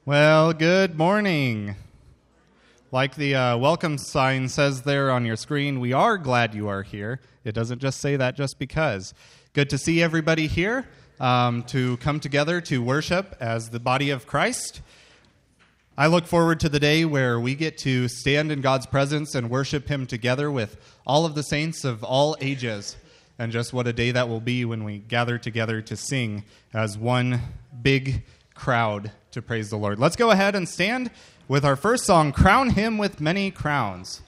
Well, good morning. Like the welcome sign says there on your screen, we are glad you are here. It doesn't just say that just because. Good to see everybody here to come together to worship as the body of Christ. I look forward to the day where we get to stand in God's presence and worship Him together with all of the saints of all ages. And just what a day that will be when we gather together to sing as one big crowd to praise the Lord. Let's go ahead and stand with our first song, Crown Him with Many Crowns.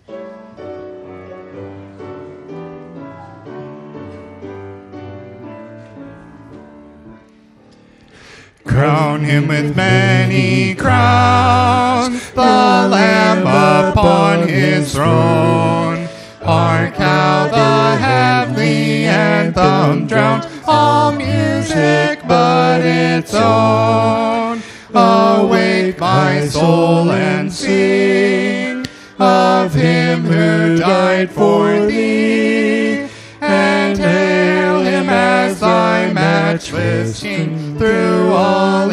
Crown him with many crowns, the Lamb upon his throne. Hark how the heavenly anthem drowns all music but its own. Awake my soul and sing of him who died for thee, and hail him as thy matchless King through all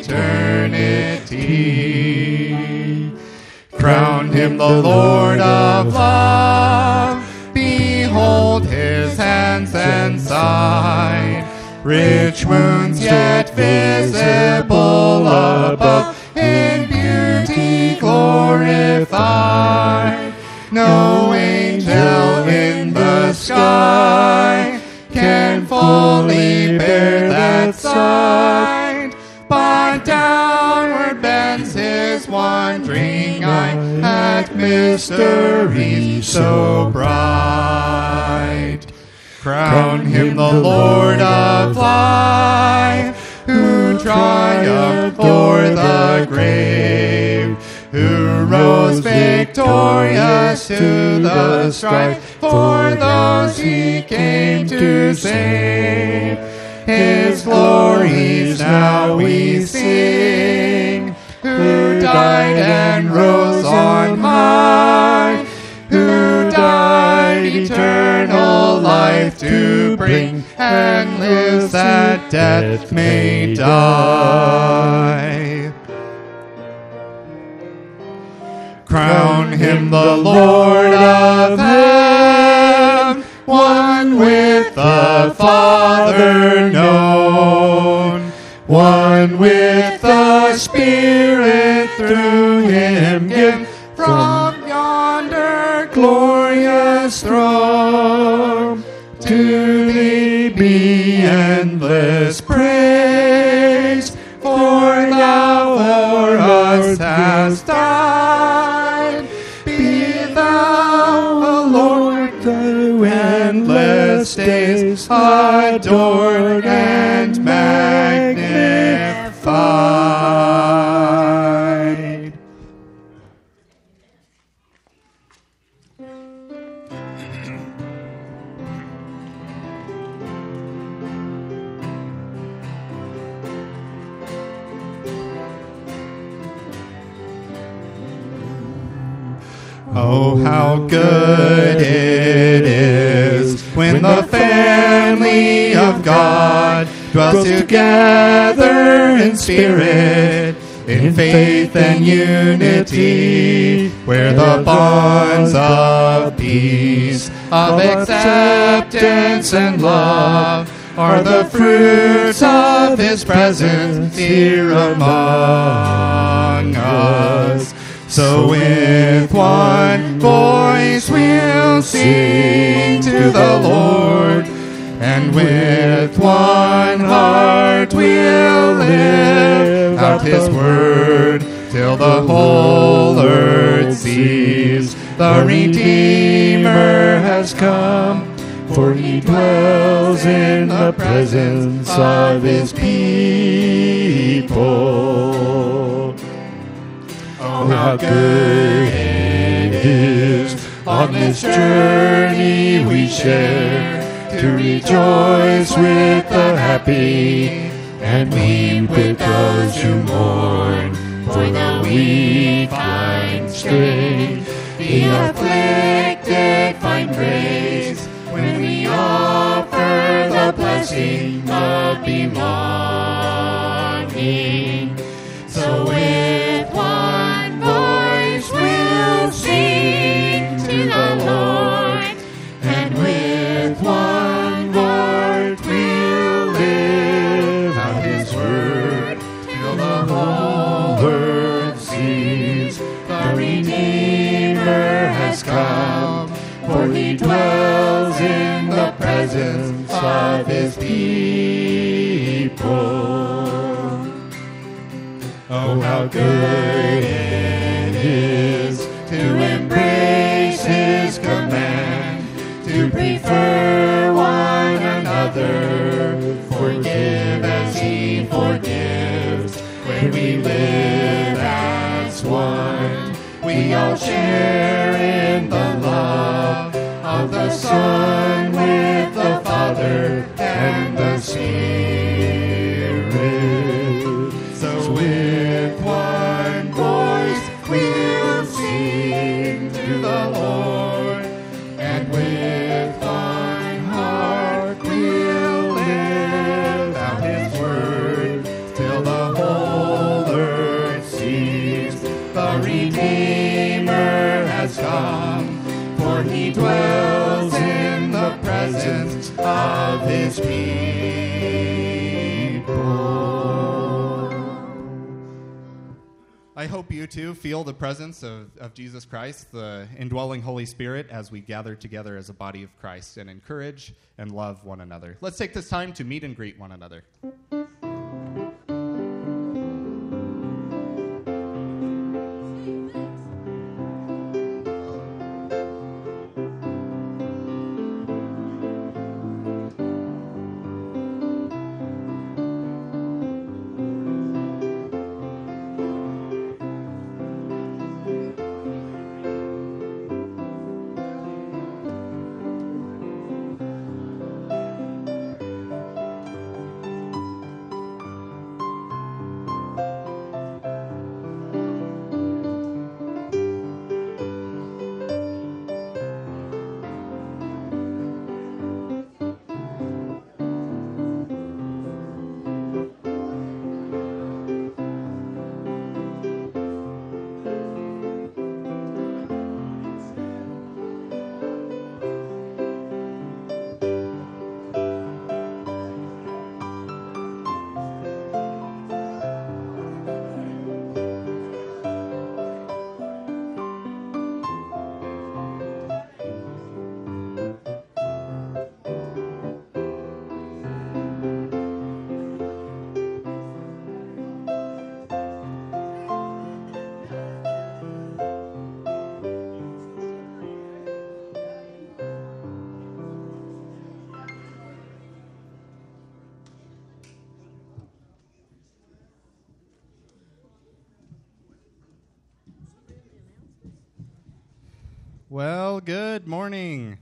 eternity. Crown him the Lord of love, behold his hands and side, rich wounds yet visible above, in beauty glorified. No angel in the sky can fully bear that sight, but downward bends his wondering eye at mystery so bright. Crown him the Lord of life, who triumphed o'er the grave, who rose victorious to the strife for those he came to save. His glories now we sing, who died and rose on high, who died eternal life to bring, and lives that death may die. Crown him the Lord of heaven, one with the Father known, one with the Spirit through him given, from yonder glorious throne. To thee be endless praise, for thou for us hast died. Be thou, O Lord, through endless days adored and magnified. Oh, how good it is when the family of God dwells together in spirit, in faith and unity, where the bonds of peace, of acceptance and love are the fruits of his presence here among us. So with one voice we'll sing to the Lord, and with one heart we'll live out his word, till the whole earth sees the Redeemer has come, for he dwells in the presence of his people. Oh, how good it is on this journey we share, to rejoice with the happy and weep with those who mourn, for the weak find strength, the afflicted find grace, when we offer the blessing of belonging. So with Oh, how good it is to embrace His command, to prefer one another, forgive as He forgives. When we live as one, we all share in the love of the Son with the Father and the Spirit. So with one voice we'll sing to the Lord, and with one heart we'll live out His word, till the whole earth sees the Redeemer has come, for He dwells in the presence of His people. I hope you too feel the presence of Jesus Christ, the indwelling Holy Spirit, as we gather together as a body of Christ and encourage and love one another. Let's take this time to meet and greet one another. Well, good morning.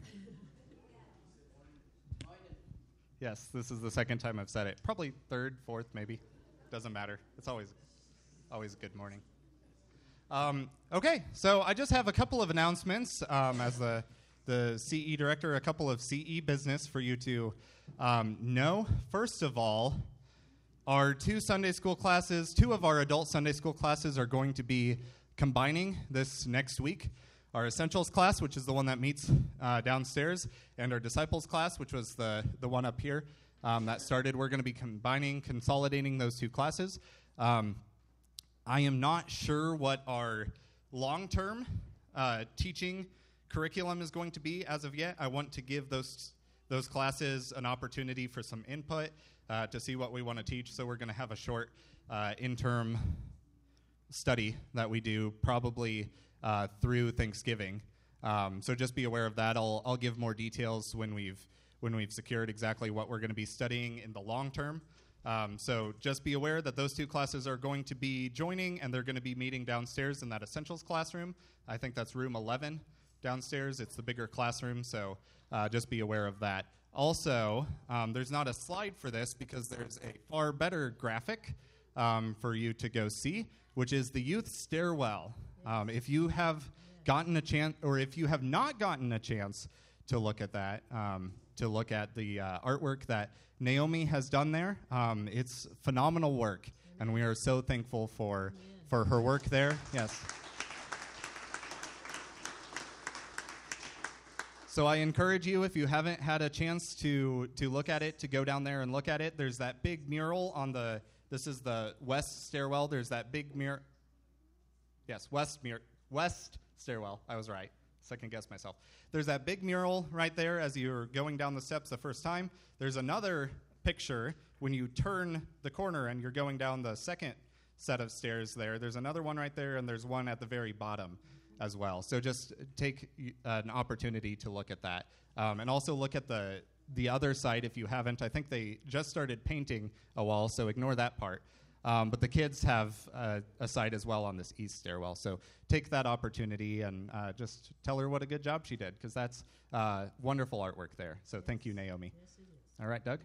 Yes, this is the second time I've said it. Probably third, fourth, maybe. Doesn't matter. It's always a good morning. Okay, so I just have a couple of announcements as the CE director, a couple of CE business for you to know. First of all, our two of our adult Sunday school classes are going to be combining this next week. Our Essentials class, which is the one that meets downstairs, and our Disciples class, which was the one up here that started. We're going to be consolidating those two classes. I am not sure what our long-term teaching curriculum is going to be as of yet. I want to give those classes an opportunity for some input to see what we want to teach. So we're going to have a short interim study that we do probably through Thanksgiving. So just be aware of that. I'll give more details when we've secured exactly what we're going to be studying in the long term. So just be aware that those two classes are going to be joining, and they're going to be meeting downstairs in that Essentials classroom. I think that's room 11 downstairs. It's the bigger classroom, so just be aware of that. Also, there's not a slide for this because there's a far better graphic for you to go see, which is the youth stairwell. If you have gotten a chance, or if you have not gotten a chance to look at that, to look at the artwork that Naomi has done there, it's phenomenal work, and we are so thankful for her work there. Yes. So I encourage you, if you haven't had a chance to look at it, to go down there and look at it. There's that big mural on this is the west stairwell. There's that big mural. Yes, west stairwell. I was right. Second guess myself. There's that big mural right there as you're going down the steps the first time. There's another picture, when you turn the corner and you're going down the second set of stairs there's another one right there, and there's one at the very bottom as well. So just take an opportunity to look at that. And also look at the other side if you haven't. I think they just started painting a wall, so ignore that part. But the kids have a side as well on this east stairwell. So take that opportunity and just tell her what a good job she did, because that's wonderful artwork there. So thank you, Naomi. Yes, it is. All right, Doug?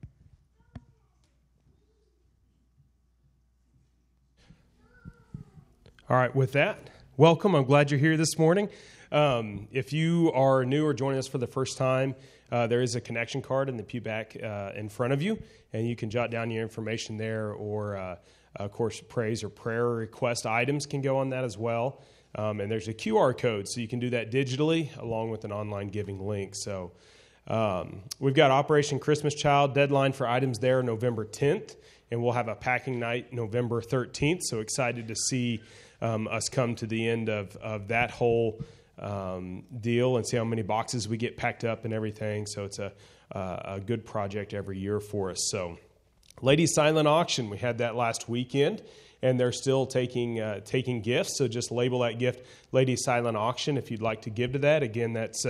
All right, with that, welcome. I'm glad you're here this morning. If you are new or joining us for the first time, there is a connection card in the pew back in front of you, and you can jot down your information there, or, of course, praise or prayer request items can go on that as well. And there's a QR code, so you can do that digitally along with an online giving link. So we've got Operation Christmas Child, deadline for items there November 10th, and we'll have a packing night November 13th. So excited to see us come to the end of that whole deal and see how many boxes we get packed up and everything. So it's a good project every year for us. So Ladies Silent Auction, we had that last weekend, and they're still taking gifts. So just label that gift Ladies Silent Auction if you'd like to give to that. Again, that's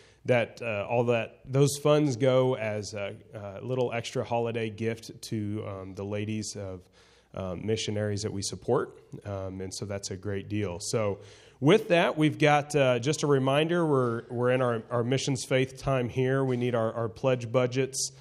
those funds go as a little extra holiday gift to the ladies of missionaries that we support, and so that's a great deal. So with that, we've got just a reminder, we're in our missions faith time here. We need our pledge budgets.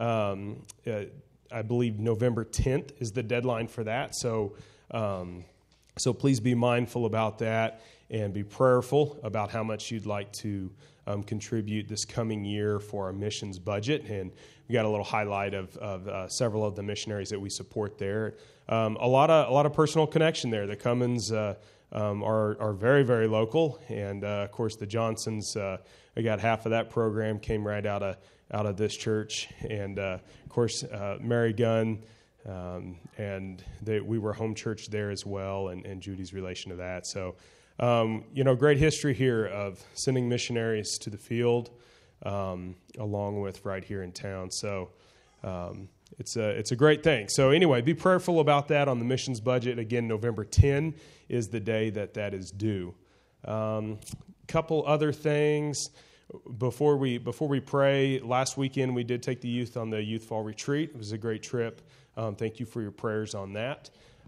I believe November 10th is the deadline for that, so please be mindful about that and be prayerful about how much you'd like to contribute this coming year for our missions budget. And we got a little highlight of several of the missionaries that we support there. A lot of personal connection there. The Cummins are very, very local, and of course the Johnsons. I got half of that program came right out of this church, and of course Mary Gunn. And we were home church there as well, and Judy's relation to that. So, great history here of sending missionaries to the field, along with right here in town. So, it's a great thing. So anyway, be prayerful about that on the missions budget. Again, November 10 is the day that is due. Couple other things. Before we pray, last weekend we did take the youth on the Youth Fall Retreat. It was a great trip. Thank you for your prayers on that.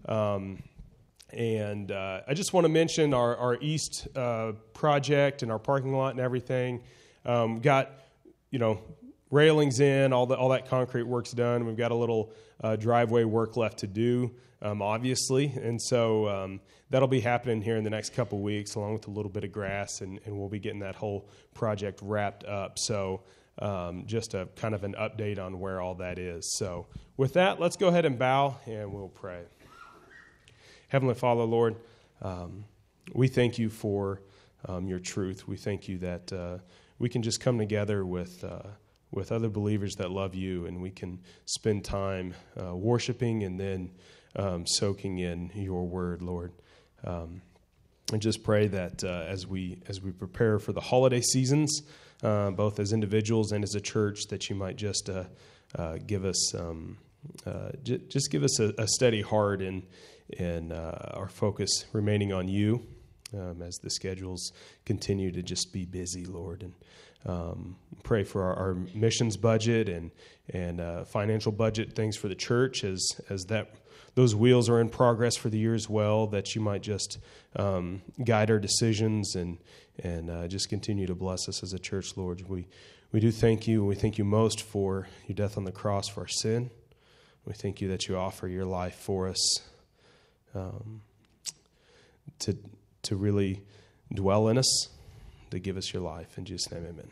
And I just want to mention our East project and our parking lot and everything. Got, railings in, all that concrete work's done. We've got a little driveway work left to do, obviously. And so that'll be happening here in the next couple weeks, along with a little bit of grass, and we'll be getting that whole project wrapped up. So just a kind of an update on where all that is. So with that, let's go ahead and bow, and we'll pray. Heavenly Father, Lord, we thank you for your truth. We thank you that we can just come together with other believers that love you, and we can spend time worshiping and then soaking in your word, Lord. And just pray that as we prepare for the holiday seasons, both as individuals and as a church, that you might just give us a steady heart and our focus remaining on you as the schedules continue to just be busy, Lord. And pray for our missions budget and financial budget things for the church as those wheels are in progress for the year as well, that you might just guide our decisions and just continue to bless us as a church, Lord. We do thank you. We thank you most for your death on the cross for our sin. We thank you that you offer your life for us to really dwell in us, to give us your life. In Jesus' name, amen.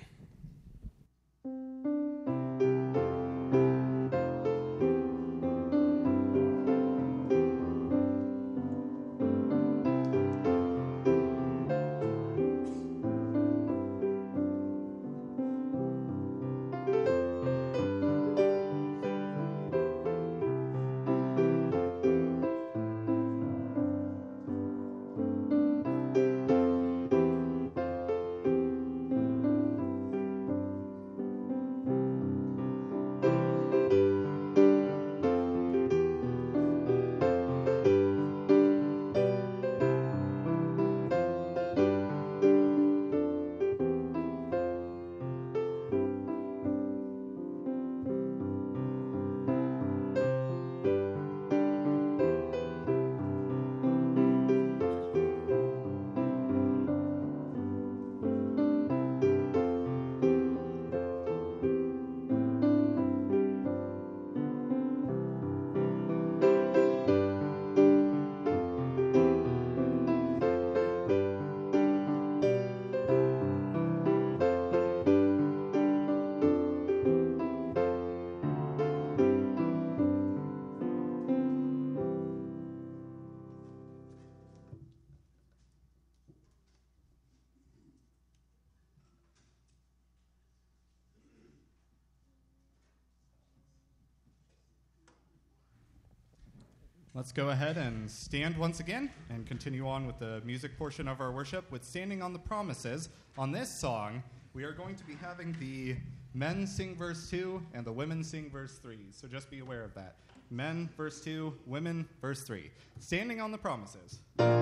Let's go ahead and stand once again and continue on with the music portion of our worship with Standing on the Promises. On this song, we are going to be having the men sing verse 2 and the women sing verse 3. So just be aware of that. Men, verse 2, women, verse 3. Standing on the Promises.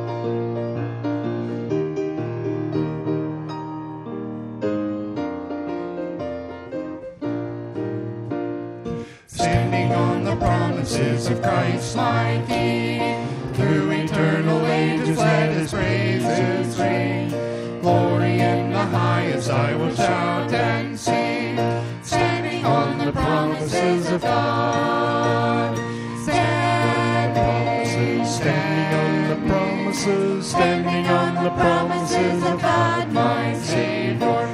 Standing on the promises of Christ my King, through eternal ages let his praises ring. Glory in the highest I will shout and sing, standing on the promises of God. Standing on the promises, standing on the promises of God my Savior.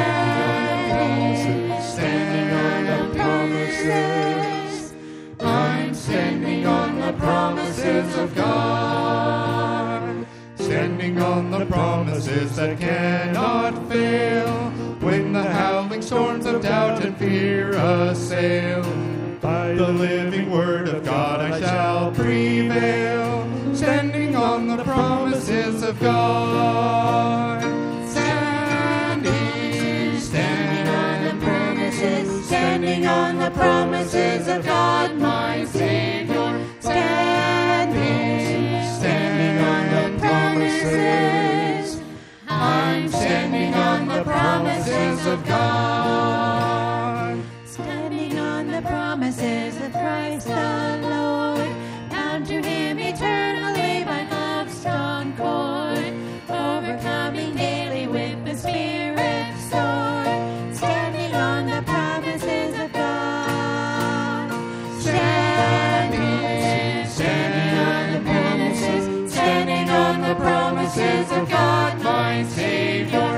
Standing on the promises, I'm standing on the promises of God. Standing on the promises that cannot fail, when the howling storms of doubt and fear assail. By the living word of God I shall prevail, standing on the promises of God. Standing on the promises, standing on the promises of God my Savior. Standing on the promises, I'm standing on the promises of God. Standing on the promises of Christ the Lord, bound to him eternally by love's strong cord, overcoming daily with the Spirit's sword, standing on the promises of God. Standing on the promises, standing on the promises of God my Savior.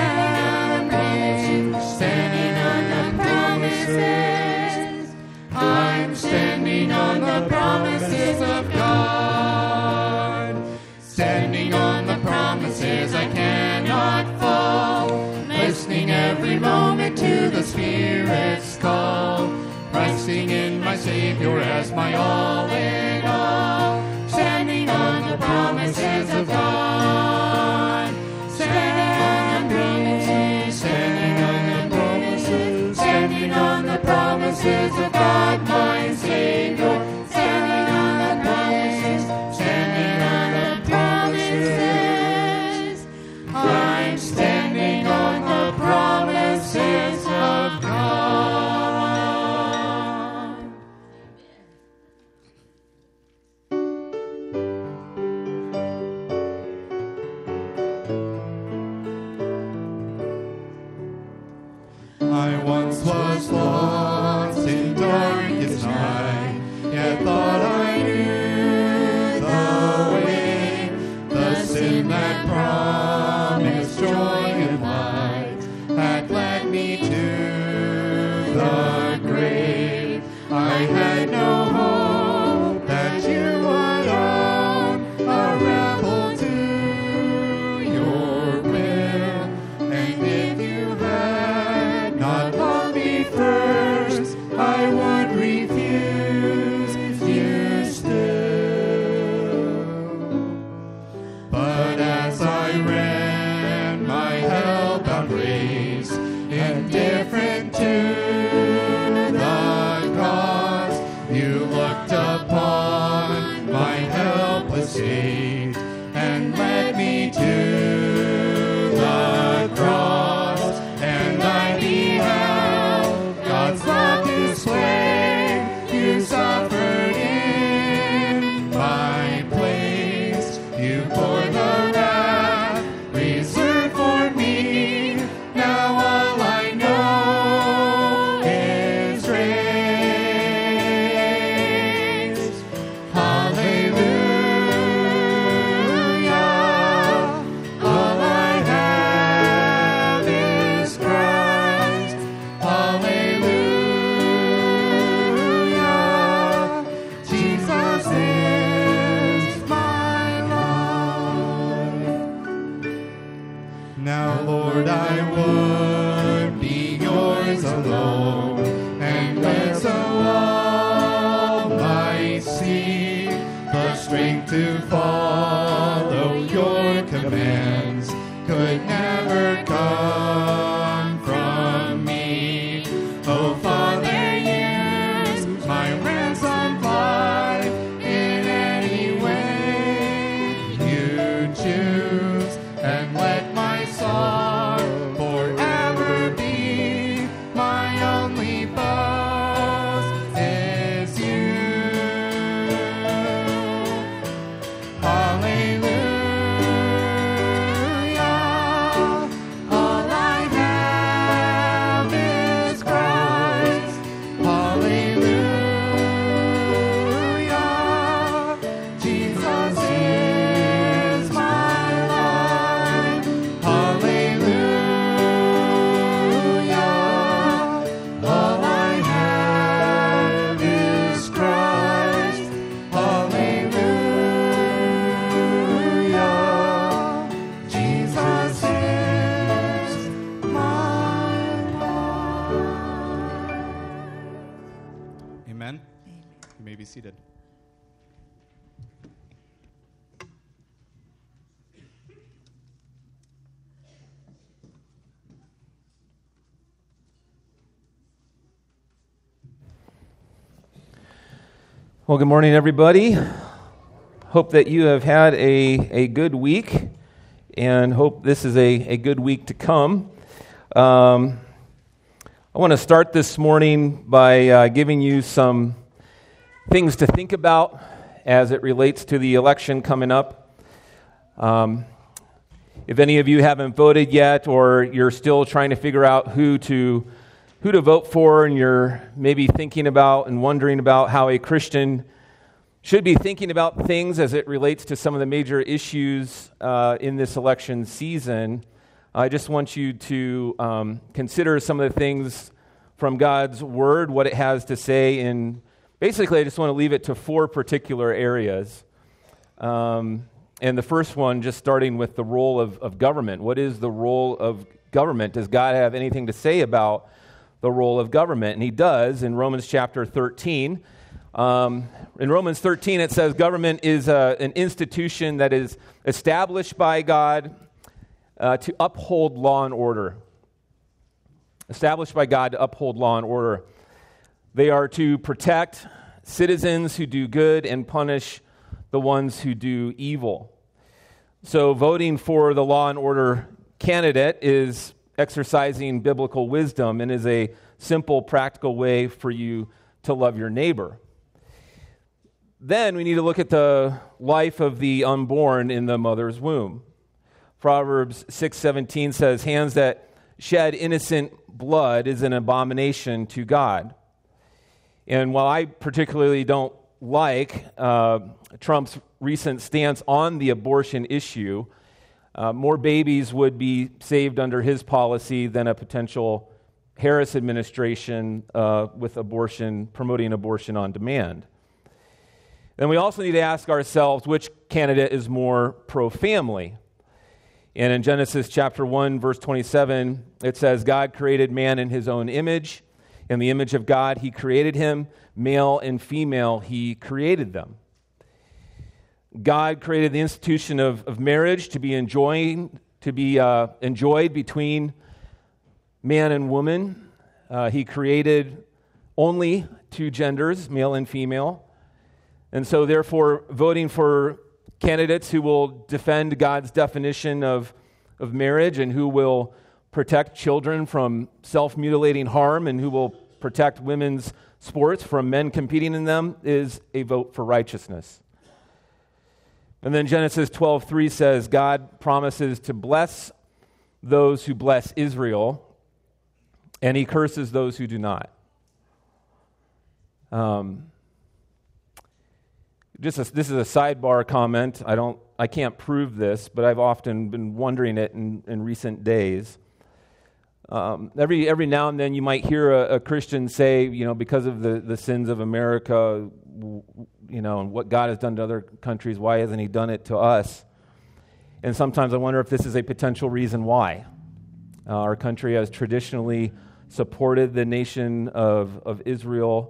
Standing on the promises, I'm standing on the promises of God. Standing on the promises I cannot fall, listening every moment to the Spirit's call, resting in my Savior as my all in all. Standing on the promises of God. Standing on the promises, standing on the promises, standing on the promises of God my Savior. Standing on the promises, standing on the promises, I'm standing on the promises of God. be seated. Well, good morning, everybody. Hope that you have had a good week, and hope this is a good week to come. I want to start this morning by giving you some things to think about as it relates to the election coming up. If any of you haven't voted yet, or you're still trying to figure out who to vote for, and you're maybe thinking about and wondering about how a Christian should be thinking about things as it relates to some of the major issues in this election season, I just want you to consider some of the things from God's Word, what it has to say, and basically I just want to leave it to 4 particular areas. And the first one, just starting with the role of government. What is the role of government? Does God have anything to say about the role of government? And he does in Romans chapter 13. In Romans 13, it says government is an institution that is established by God to uphold law and order. Established by God to uphold law and order. They are to protect citizens who do good and punish the ones who do evil. So voting for the law and order candidate is exercising biblical wisdom and is a simple, practical way for you to love your neighbor. Then we need to look at the life of the unborn in the mother's womb. Proverbs 6:17 says, "Hands that shed innocent blood is an abomination to God." And while I particularly don't like Trump's recent stance on the abortion issue, more babies would be saved under his policy than a potential Harris administration with abortion, promoting abortion on demand. Then we also need to ask ourselves which candidate is more pro-family. And in Genesis chapter 1, verse 27, it says, "God created man in his own image. In the image of God he created him. Male and female he created them." God created the institution of marriage to be enjoyed between man and woman. He created only 2 genders, male and female. And so therefore, voting for candidates who will defend God's definition of marriage and who will protect children from self-mutilating harm and who will protect women's sports from men competing in them is a vote for righteousness. And then Genesis 12:3 says, God promises to bless those who bless Israel, and he curses those who do not. This is a sidebar comment. I can't prove this, but I've often been wondering it in recent days. Every now and then you might hear a Christian say, because of the sins of America, and what God has done to other countries, why hasn't he done it to us? And sometimes I wonder if this is a potential reason why. Our country has traditionally supported the nation of Israel,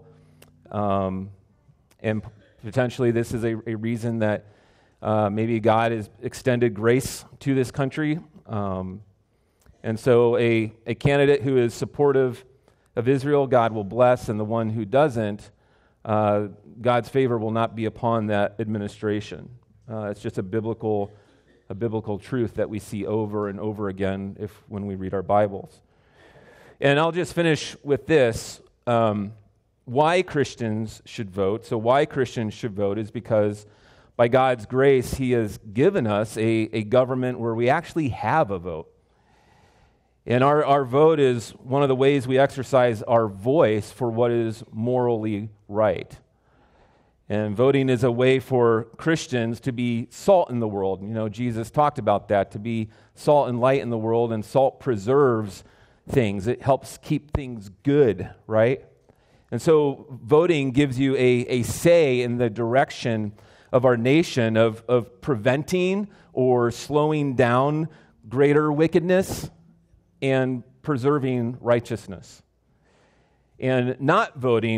and potentially this is a reason that maybe God has extended grace to this country. And so a candidate who is supportive of Israel, God will bless, and the one who doesn't, God's favor will not be upon that administration. It's just a biblical truth that we see over and over again when we read our Bibles. And I'll just finish with this. Why Christians should vote. So why Christians should vote is because by God's grace, he has given us a government where we actually have a vote. And our vote is one of the ways we exercise our voice for what is morally right. And voting is a way for Christians to be salt in the world. Jesus talked about that, to be salt and light in the world, and salt preserves things. It helps keep things good, right? And so voting gives you a say in the direction of our nation of preventing or slowing down greater wickedness and preserving righteousness. And not voting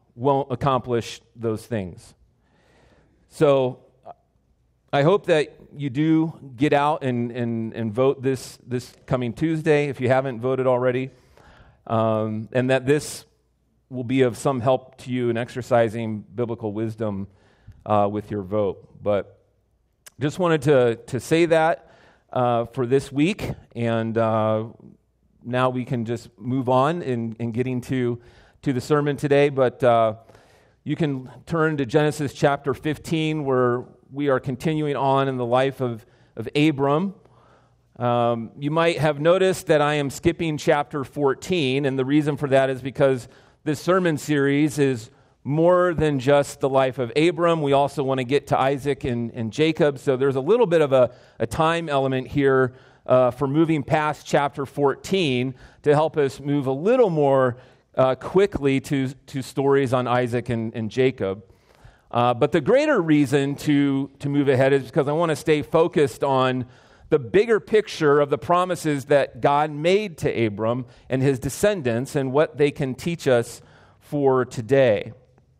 won't accomplish those things. So I hope that you do get out and vote this coming Tuesday if you haven't voted already, and that this will be of some help to you in exercising biblical wisdom with your vote. But just wanted to say that for this week, and now we can just move on in getting to the sermon today. But you can turn to Genesis chapter 15, where we are continuing on in the life of Abram. You might have noticed that I am skipping chapter 14, and the reason for that is because this sermon series is more than just the life of Abram. We also want to get to Isaac and Jacob, so there's a little bit of a time element here for moving past chapter 14 to help us move a little more quickly to stories on Isaac and Jacob. But the greater reason to move ahead is because I want to stay focused on the bigger picture of the promises that God made to Abram and his descendants and what they can teach us for today.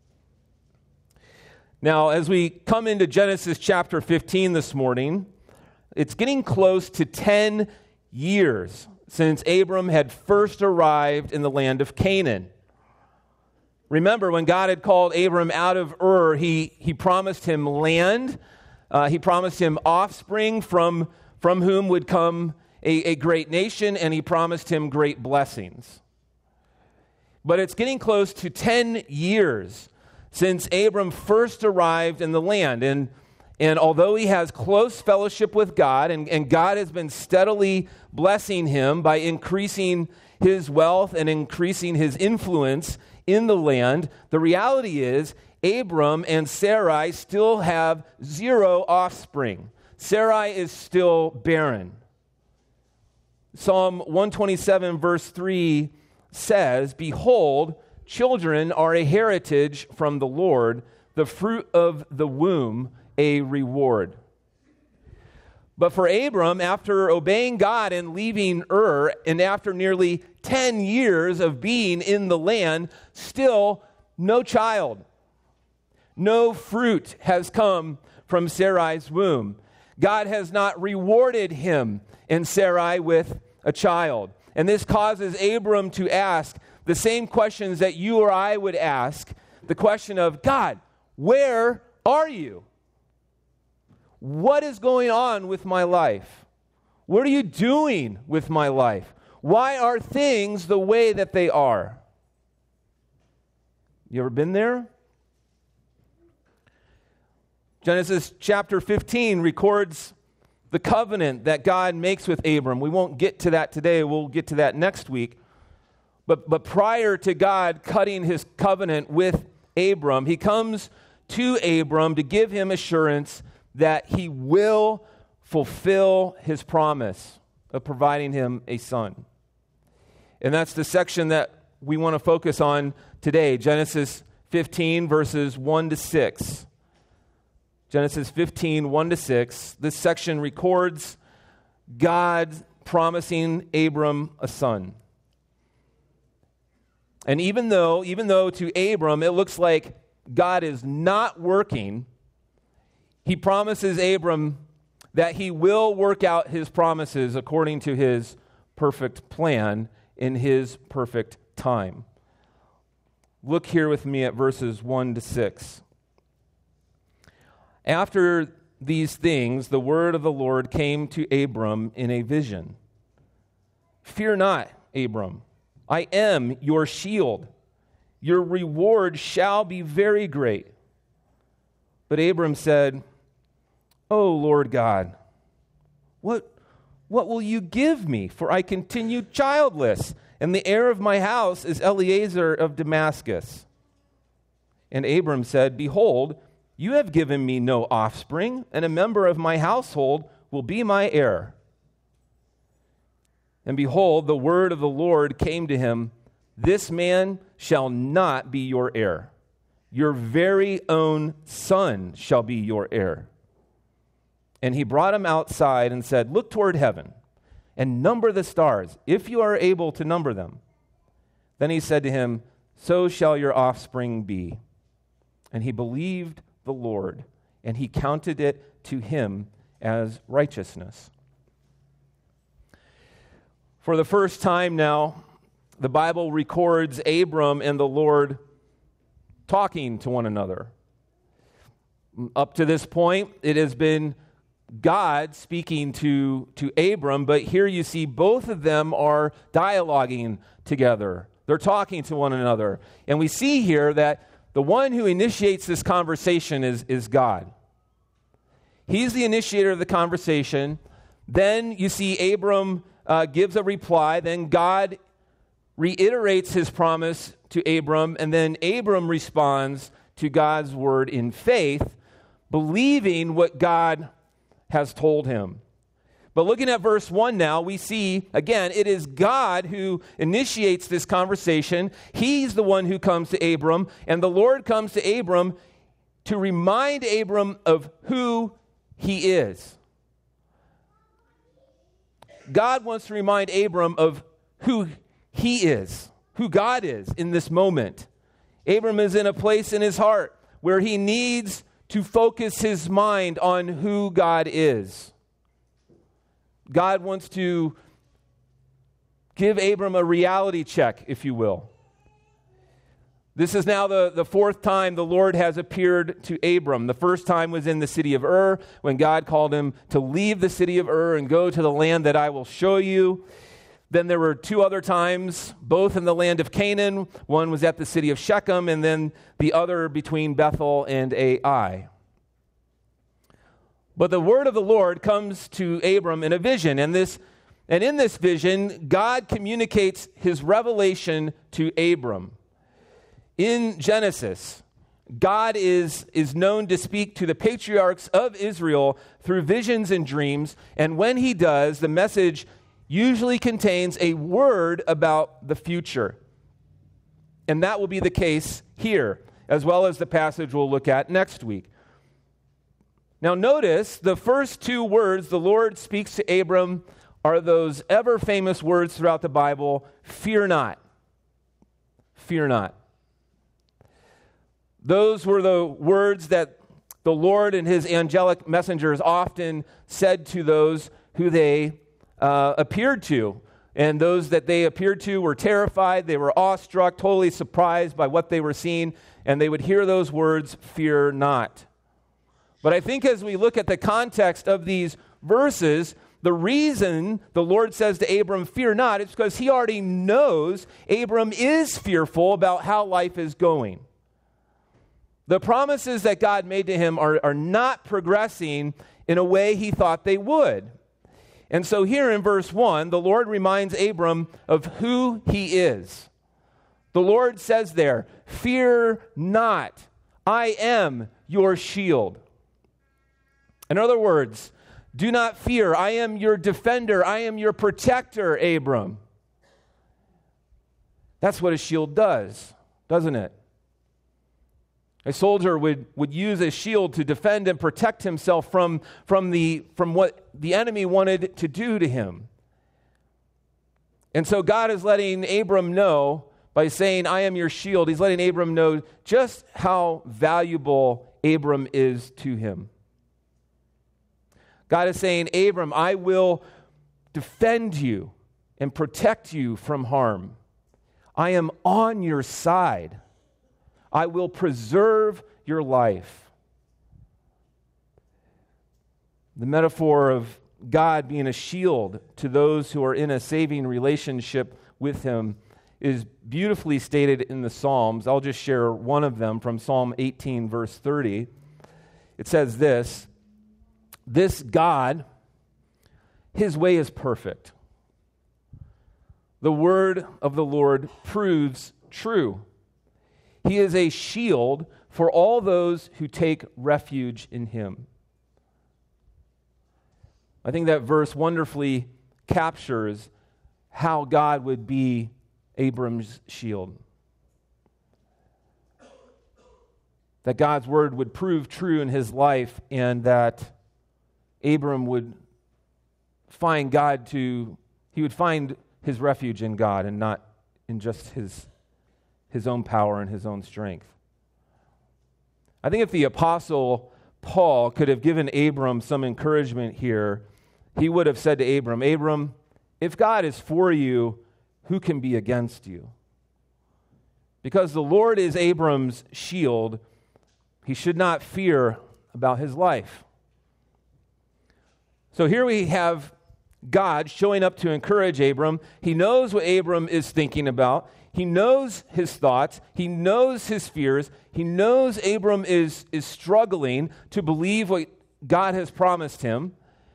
Now, as we come into Genesis chapter 15 this morning, it's getting close to 10 years since Abram had first arrived in the land of Canaan. Remember, when God had called Abram out of Ur, he promised him land. He promised him offspring from whom would come a great nation, and he promised him great blessings. But it's getting close to 10 years since Abram first arrived in the land. And although he has close fellowship with God, and God has been steadily blessing him by increasing his wealth and increasing his influence in the land, the reality is Abram and Sarai still have 0 offspring. Sarai is still barren. Psalm 127 verse 3 says, "Behold, children are a heritage from the Lord, the fruit of the womb a reward." But for Abram, after obeying God and leaving Ur, and after nearly 10 years of being in the land, still no child. No fruit has come from Sarai's womb. God has not rewarded him and Sarai with a child. And this causes Abram to ask the same questions that you or I would ask. The question of, God, where are you? What is going on with my life? What are you doing with my life? Why are things the way that they are? You ever been there? Genesis chapter 15 records the covenant that God makes with Abram. We won't get to that today. We'll get to that next week. But prior to God cutting his covenant with Abram, he comes to Abram to give him assurance that he will fulfill his promise of providing him a son. And that's the section that we want to focus on today, Genesis 15, verses 1 to 6. Genesis 15, 1 to 6. This section records God promising Abram a son. And even though to Abram it looks like God is not working, he promises Abram that he will work out his promises according to his perfect plan in his perfect time. Look here with me at verses 1 to 6. After these things, the word of the Lord came to Abram in a vision. "Fear not, Abram. I am your shield. Your reward shall be very great." But Abram said, "O Lord God, what will you give me? For I continue childless, and the heir of my house is Eliezer of Damascus." And Abram said, "Behold, you have given me no offspring, and a member of my household will be my heir." And behold, the word of the Lord came to him, "This man shall not be your heir. Your very own son shall be your heir." And he brought him outside and said, "Look toward heaven and number the stars, if you are able to number them." Then he said to him, so shall your offspring be. And he believed the Lord, and he counted it to him as righteousness. For the first time now, the Bible records Abram and the Lord talking to one another. Up to this point, it has been God speaking to Abram, but here you see both of them are dialoguing together. They're talking to one another. And we see here that the one who initiates this conversation is God. He's the initiator of the conversation. Then you see Abram gives a reply. Then God reiterates his promise to Abram. And then Abram responds to God's word in faith, believing what God has told him. But looking at verse 1 now, we see, again, it is God who initiates this conversation. He's the one who comes to Abram, and the Lord comes to Abram to remind Abram of who he is. God wants to remind Abram of who he is, who God is in this moment. Abram is in a place in his heart where he needs to focus his mind on who God is. God wants to give Abram a reality check, if you will. This is now the fourth time the Lord has appeared to Abram. The first time was in the city of Ur, when God called him to leave the city of Ur and go to the land that I will show you. Then there were two other times, both in the land of Canaan. One was at the city of Shechem, and then the other between Bethel and Ai. But the word of the Lord comes to Abram in a vision, and in this vision, God communicates his revelation to Abram. In Genesis, God is known to speak to the patriarchs of Israel through visions and dreams, and when he does, the message usually contains a word about the future. And that will be the case here, as well as the passage we'll look at next week. Now notice the first two words the Lord speaks to Abram are those ever famous words throughout the Bible, fear not. Fear not. Those were the words that the Lord and his angelic messengers often said to those who they appeared to. And those that they appeared to were terrified, they were awestruck, totally surprised by what they were seeing, and they would hear those words, fear not. But I think as we look at the context of these verses, the reason the Lord says to Abram, fear not, is because he already knows Abram is fearful about how life is going. The promises that God made to him are not progressing in a way he thought they would. And so here in verse 1, the Lord reminds Abram of who he is. The Lord says there, fear not, I am your shield. In other words, do not fear. I am your defender. I am your protector, Abram. That's what a shield does, doesn't it? A soldier would use a shield to defend and protect himself from what the enemy wanted to do to him. And so God is letting Abram know, by saying, I am your shield, he's letting Abram know just how valuable Abram is to him. God is saying, Abram, I will defend you and protect you from harm. I am on your side. I will preserve your life. The metaphor of God being a shield to those who are in a saving relationship with him is beautifully stated in the Psalms. I'll just share one of them from Psalm 18, verse 30. It says this God, his way is perfect. The word of the Lord proves true. He is a shield for all those who take refuge in him. I think that verse wonderfully captures how God would be Abram's shield. That God's word would prove true in his life, and that Abram would find he would find his refuge in God and not in just his his own power and his own strength. I think if the Apostle Paul could have given Abram some encouragement here, he would have said to Abram, Abram, if God is for you, who can be against you? Because the Lord is Abram's shield, he should not fear about his life. So here we have God showing up to encourage Abram. He knows what Abram is thinking about. He knows his thoughts. He knows his fears. He knows Abram is struggling to believe what God has promised him.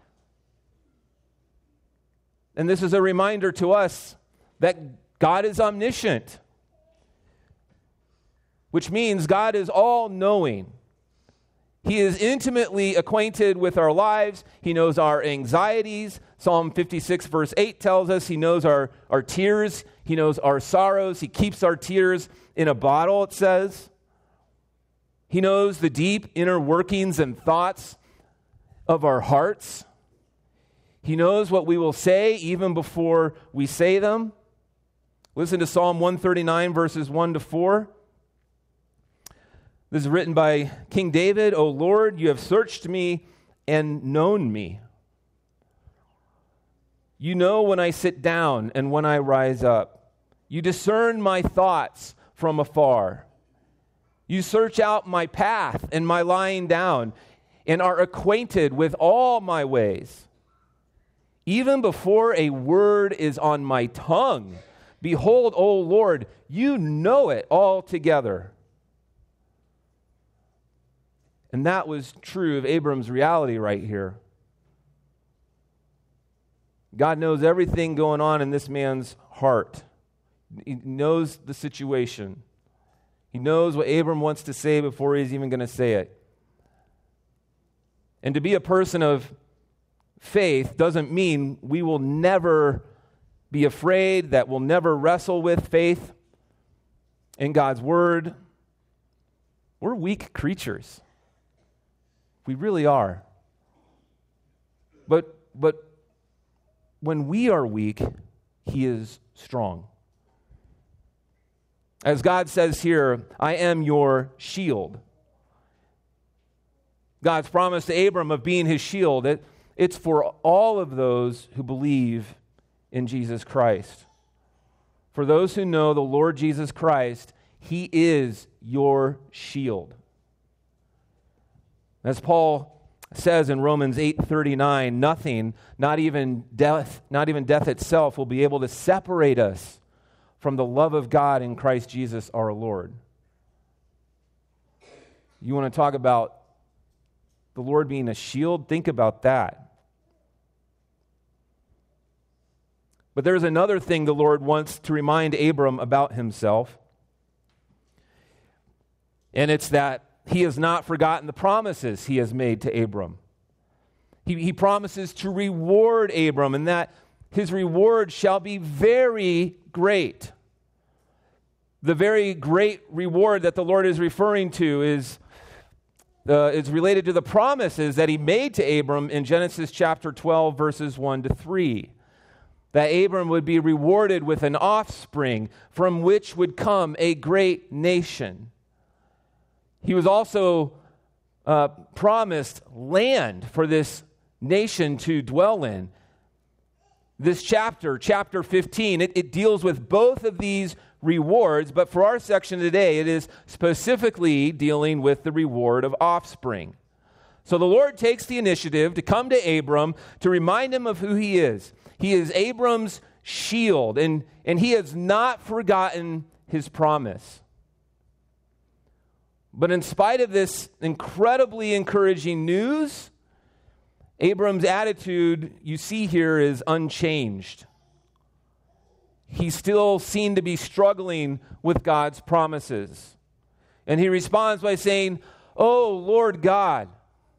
And this is a reminder to us that God is omniscient, which means God is all-knowing. He is intimately acquainted with our lives. He knows our anxieties. Psalm 56 verse 8 tells us he knows our tears. He knows our sorrows. He keeps our tears in a bottle, it says. He knows the deep inner workings and thoughts of our hearts. He knows what we will say even before we say them. Listen to Psalm 139 verses 1 to 4. This is written by King David. O Lord, you have searched me and known me. You know when I sit down and when I rise up. You discern my thoughts from afar. You search out my path and my lying down and are acquainted with all my ways. Even before a word is on my tongue, behold, O Lord, you know it altogether. And that was true of Abram's reality right here. God knows everything going on in this man's heart. He knows the situation. He knows what Abram wants to say before he's even going to say it. And to be a person of faith doesn't mean we will never be afraid, that we'll never wrestle with faith in God's word. We're weak creatures. We really are. But when we are weak, he is strong. As God says here, I am your shield. God's promise to Abram of being his shield, it's for all of those who believe in Jesus Christ. For those who know the Lord Jesus Christ, he is your shield. As Paul says in Romans 8:39, nothing, not even death itself, will be able to separate us from the love of God in Christ Jesus our Lord. You want to talk about the Lord being a shield? Think about that. But there's another thing the Lord wants to remind Abram about himself. And it's that he has not forgotten the promises he has made to Abram. He promises to reward Abram, and that his reward shall be very great. The very great reward that the Lord is referring to is related to the promises that he made to Abram in Genesis chapter 12, verses 1 to 3. That Abram would be rewarded with an offspring from which would come a great nation. He was also promised land for this nation to dwell in. This chapter 15, it deals with both of these rewards, but for our section today, it is specifically dealing with the reward of offspring. So the Lord takes the initiative to come to Abram to remind him of who he is. He is Abram's shield, and he has not forgotten his promise. But in spite of this incredibly encouraging news, Abram's attitude, you see here, is unchanged. He's still seen to be struggling with God's promises. And he responds by saying, "Oh, Lord God."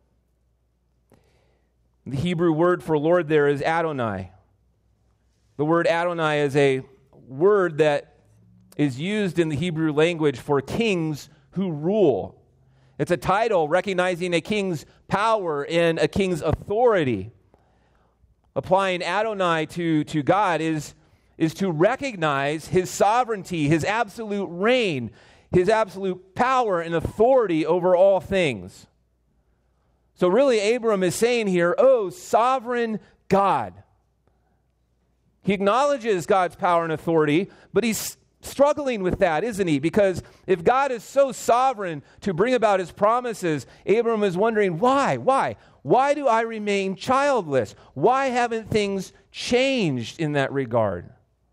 The Hebrew word for Lord there is Adonai. The word Adonai is a word that is used in the Hebrew language for kings who rule. It's a title recognizing a king's power and a king's authority. Applying Adonai to God is is to recognize his sovereignty, his absolute reign, his absolute power and authority over all things. So really, Abram is saying here, oh, sovereign God. He acknowledges God's power and authority, but he's struggling with that, isn't he? Because if God is so sovereign to bring about his promises, Abram is wondering, why? Why do I remain childless? Why haven't things changed in that regard?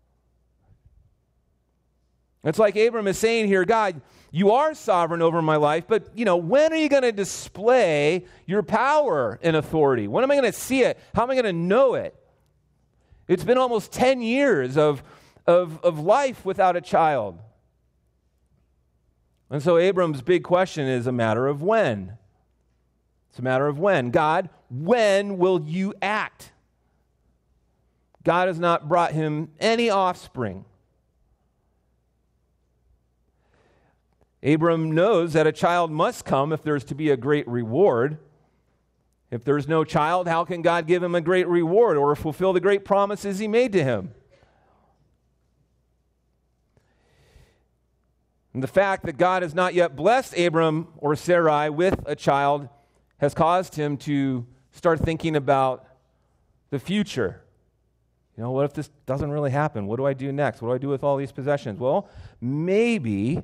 It's like Abram is saying here, God, you are sovereign over my life, but, when are you going to display your power and authority? When am I going to see it? How am I going to know it? It's been almost 10 years of life without a child. And so Abram's big question is a matter of when. It's a matter of when. God, when will you act? God has not brought him any offspring. Abram knows that a child must come if there's to be a great reward. If there's no child, how can God give him a great reward or fulfill the great promises he made to him? And the fact that God has not yet blessed Abram or Sarai with a child has caused him to start thinking about the future. What if this doesn't really happen? What do I do next? What do I do with all these possessions? Well, maybe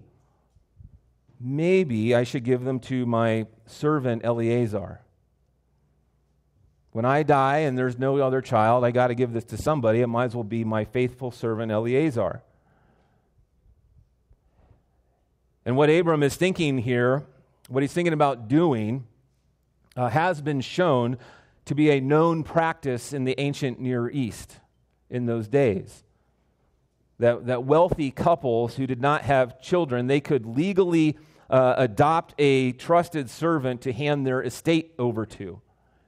I should give them to my servant Eleazar. When I die and there's no other child, I got to give this to somebody. It might as well be my faithful servant Eleazar. And what Abram is thinking here, what he's thinking about doing, has been shown to be a known practice in the ancient Near East in those days. That wealthy couples who did not have children, they could legally adopt a trusted servant to hand their estate over to.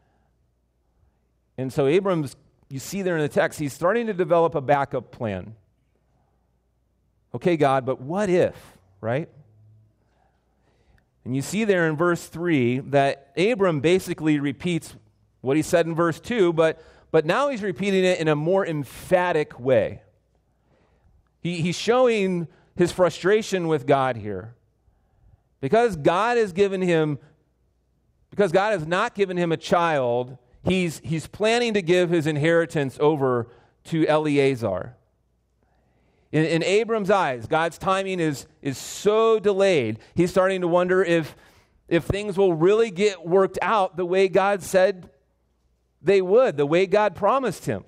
And so Abram's, you see there in the text, he's starting to develop a backup plan. Okay, God, but what if, right? And you see there in verse 3 that Abram basically repeats what he said in verse 2, but now he's repeating it in a more emphatic way. He's showing his frustration with God here. Because God has not given him a child, he's planning to give his inheritance over to Eleazar. In Abram's eyes, God's timing is so delayed, he's starting to wonder if things will really get worked out the way God said they would, the way God promised him.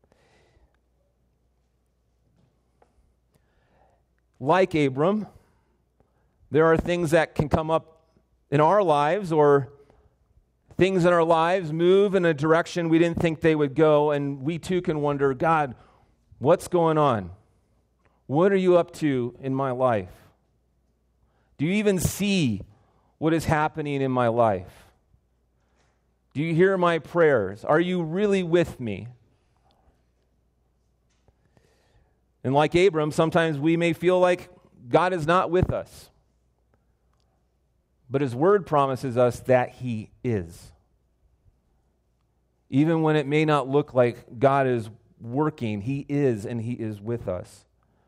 Like Abram, there are things that can come up in our lives, or things in our lives move in a direction we didn't think they would go, and we too can wonder, God, what's going on? What are you up to in my life? Do you even see what is happening in my life? Do you hear my prayers? Are you really with me? And like Abram, sometimes we may feel like God is not with us. But his word promises us that he is. Even when it may not look like God is working, he is, and he is with us.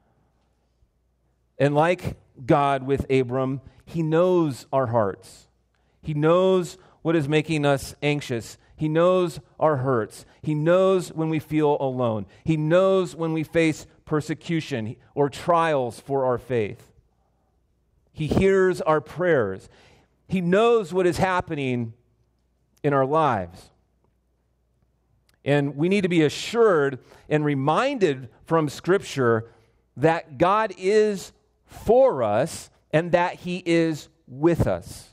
And like God with Abram, he knows our hearts. He knows what is making us anxious. He knows our hurts. He knows when we feel alone. He knows when we face persecution or trials for our faith. He hears our prayers. He knows what is happening in our lives. And we need to be assured and reminded from Scripture that God is for us and that he is with us.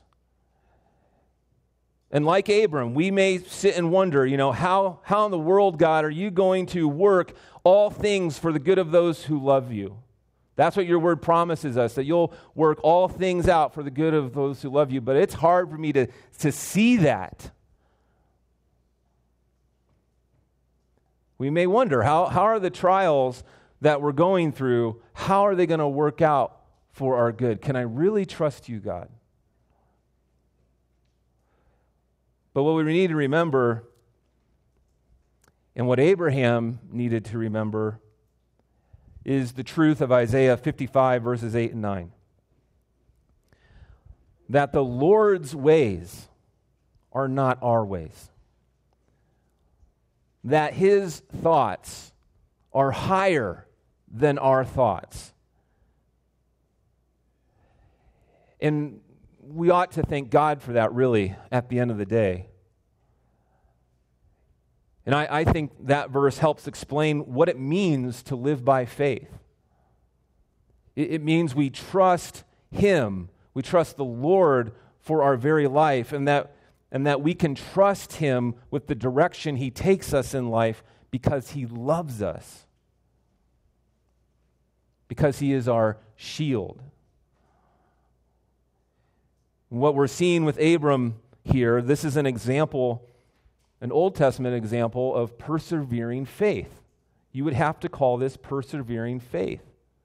And like Abram, we may sit and wonder, how in the world, God, are you going to work all things for the good of those who love you? That's what your word promises us, that you'll work all things out for the good of those who love you. But it's hard for me to see that. We may wonder, how are the trials that we're going through, how are they going to work out for our good? Can I really trust you, God? But what we need to remember, and what Abraham needed to remember, is the truth of Isaiah 55, verses 8 and 9. That the Lord's ways are not our ways. That his thoughts are higher than our thoughts. And we ought to thank God for that, really, at the end of the day. And I think that verse helps explain what it means to live by faith. It means we trust him, we trust the Lord for our very life, and that we can trust him with the direction he takes us in life because he loves us, because he is our shield. What we're seeing with Abram here, this is an example, an Old Testament example of persevering faith. You would have to call this persevering faith.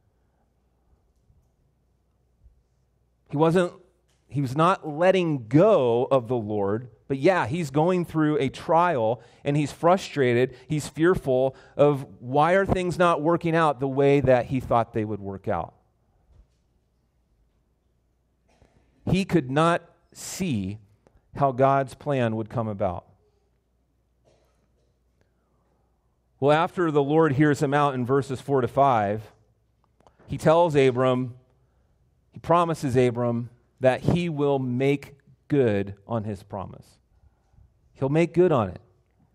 He was not letting go of the Lord, but yeah, he's going through a trial and he's frustrated, he's fearful of why are things not working out the way that he thought they would work out. He could not see how God's plan would come about. Well, after the Lord hears him out in verses 4 to 5, he tells Abram, he promises Abram that he will make good on his promise. He'll make good on it.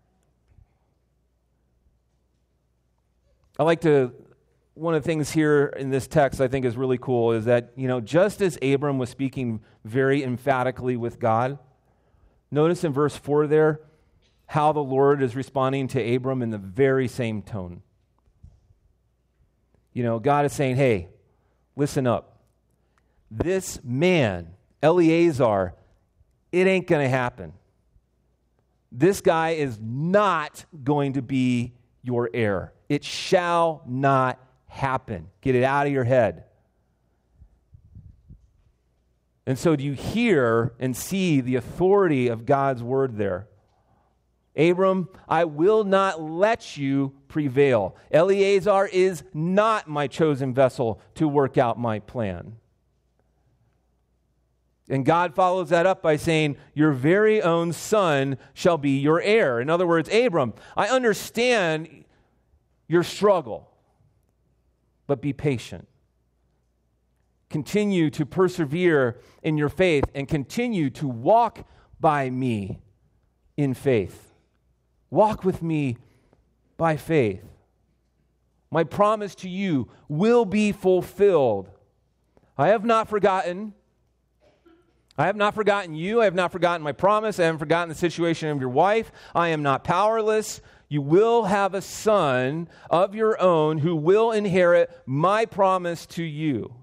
One of the things here in this text I think is really cool is that, just as Abram was speaking very emphatically with God, notice in verse 4 there, how the Lord is responding to Abram in the very same tone. God is saying, hey, listen up. This man, Eliezer, it ain't going to happen. This guy is not going to be your heir. It shall not happen. Get it out of your head. And so do you hear and see the authority of God's word there? Abram, I will not let you prevail. Eliezer is not my chosen vessel to work out my plan. And God follows that up by saying, your very own son shall be your heir. In other words, Abram, I understand your struggle, but be patient. Continue to persevere in your faith and continue to walk by me in faith. Walk with me by faith. My promise to you will be fulfilled. I have not forgotten. I have not forgotten you. I have not forgotten my promise. I haven't forgotten the situation of your wife. I am not powerless. You will have a son of your own who will inherit my promise to you.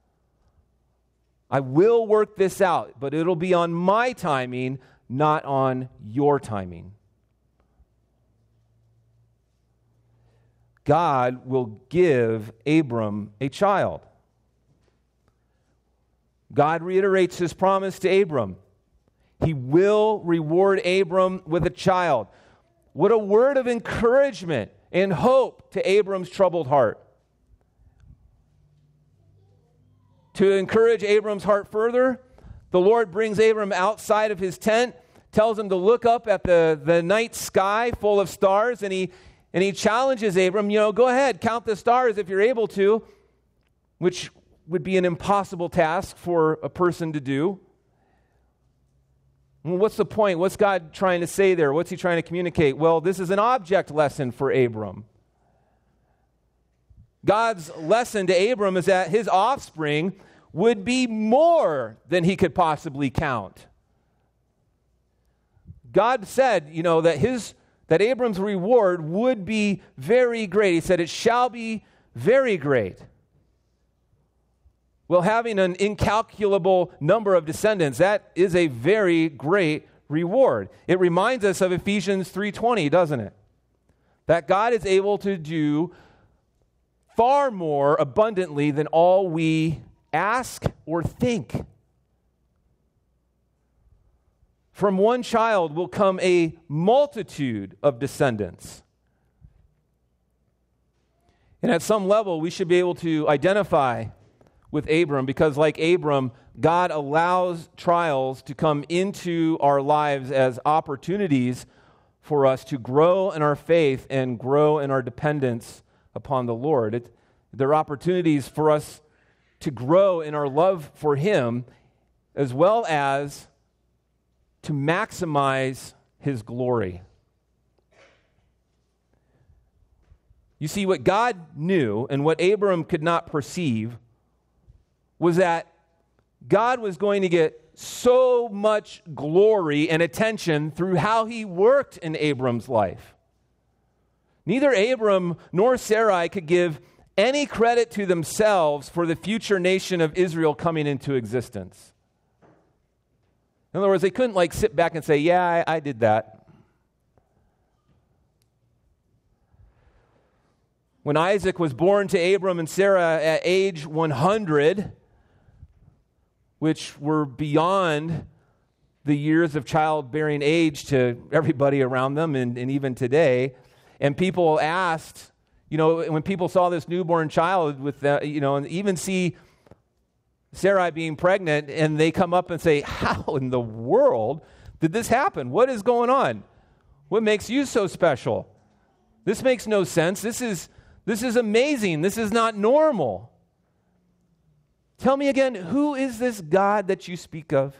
I will work this out, but it'll be on my timing, not on your timing. God will give Abram a child. God reiterates his promise to Abram. He will reward Abram with a child. What a word of encouragement and hope to Abram's troubled heart. To encourage Abram's heart further, the Lord brings Abram outside of his tent, tells him to look up at the night sky full of stars, and he challenges Abram, go ahead, count the stars if you're able to, which would be an impossible task for a person to do. Well, what's the point? What's God trying to say there? What's he trying to communicate? Well, this is an object lesson for Abram. God's lesson to Abram is that his offspring would be more than he could possibly count. God said, that Abram's reward would be very great. He said, it shall be very great. Well, having an incalculable number of descendants, that is a very great reward. It reminds us of Ephesians 3:20, doesn't it? That God is able to do far more abundantly than all we ask or think. From one child will come a multitude of descendants. And at some level, we should be able to identify with Abram because, like Abram, God allows trials to come into our lives as opportunities for us to grow in our faith and grow in our dependence upon the Lord. They're opportunities for us to grow in our love for Him as well as to maximize His glory. You see, what God knew and what Abram could not perceive was that God was going to get so much glory and attention through how He worked in Abram's life. Neither Abram nor Sarai could give any credit to themselves for the future nation of Israel coming into existence. In other words, they couldn't sit back and say, yeah, I did that. When Isaac was born to Abram and Sarah at age 100, which were beyond the years of childbearing age to everybody around them and even today, and people asked, when people saw this newborn child with that, and even see Sarai being pregnant, and they come up and say, how in the world did this happen? What is going on? What makes you so special? This makes no sense. This is amazing. This is not normal. Tell me again, who is this God that you speak of?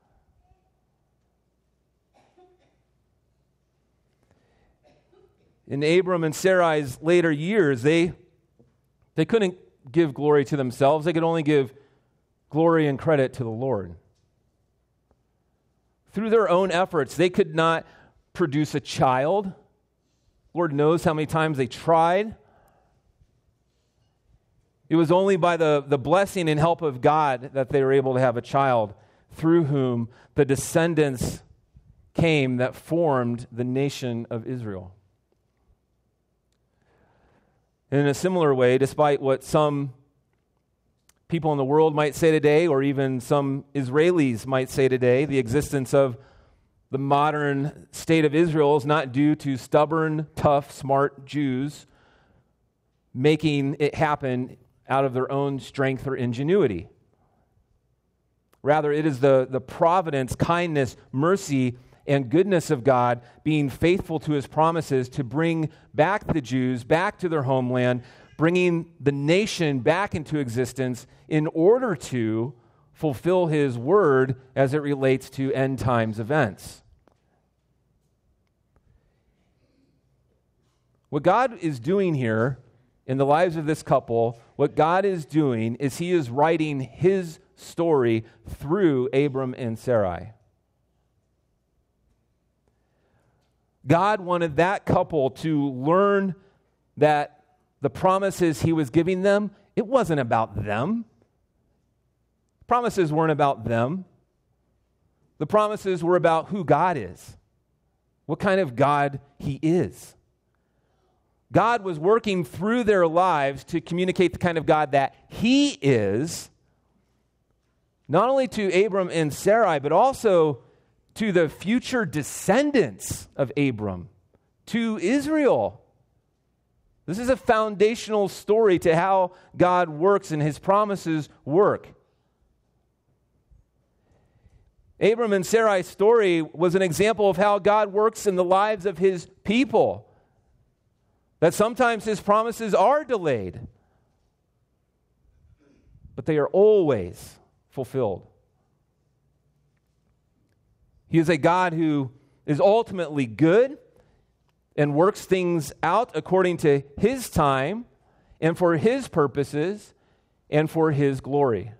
In Abram and Sarai's later years, they couldn't give glory to themselves. They could only give glory and credit to the Lord. Through their own efforts, they could not produce a child. Lord knows how many times they tried. It was only by the blessing and help of God that they were able to have a child through whom the descendants came that formed the nation of Israel. In a similar way, despite what some people in the world might say today, or even some Israelis might say today, the existence of the modern state of Israel is not due to stubborn, tough, smart Jews making it happen out of their own strength or ingenuity. Rather, it is the providence, kindness, mercy, and goodness of God being faithful to His promises to bring back the Jews back to their homeland, bringing the nation back into existence in order to fulfill His word as it relates to end times events. What God is doing here in the lives of this couple, what God is doing is He is writing His story through Abram and Sarai. God wanted that couple to learn that the promises He was giving them, it wasn't about them. Promises weren't about them. The promises were about who God is, what kind of God He is. God was working through their lives to communicate the kind of God that He is, not only to Abram and Sarai, but also to the future descendants of Abram, to Israel. This is a foundational story to how God works and His promises work. Abram and Sarai's story was an example of how God works in the lives of His people. That sometimes His promises are delayed, but they are always fulfilled. He is a God who is ultimately good and works things out according to His time and for His purposes and for His glory.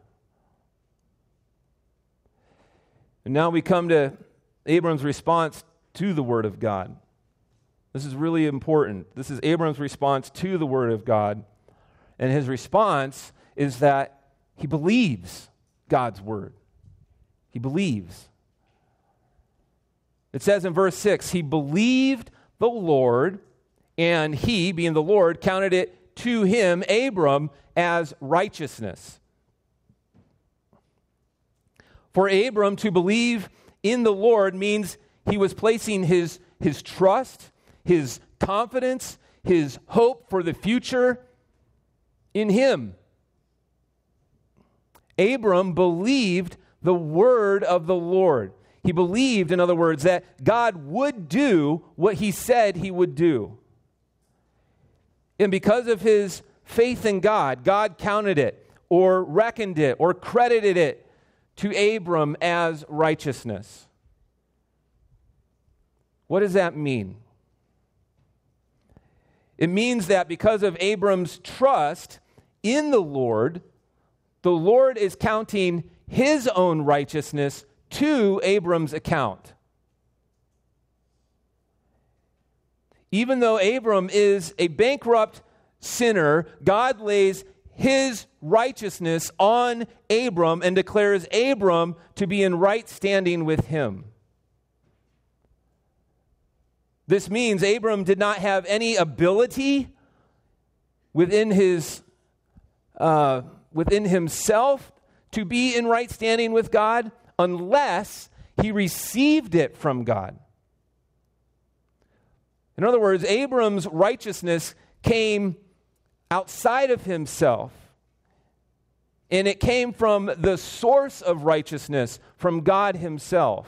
And now we come to Abram's response to the Word of God. This is really important. This is Abram's response to the Word of God. And his response is that he believes God's Word. He believes. It says in verse 6, he believed the Lord, and He, being the Lord, counted it to him, Abram, as righteousness. For Abram to believe in the Lord means he was placing his trust, his confidence, his hope for the future in him. Abram believed the word of the Lord. He believed, in other words, that God would do what he said he would do. And because of his faith in God, God counted it or reckoned it or credited it to Abram as righteousness. What does that mean? It means that because of Abram's trust in the Lord is counting his own righteousness to Abram's account. Even though Abram is a bankrupt sinner, God lays his righteousness on Abram and declares Abram to be in right standing with him. This means Abram did not have any ability within himself to be in right standing with God unless he received it from God. In other words, Abram's righteousness came outside of himself, and it came from the source of righteousness, from God himself.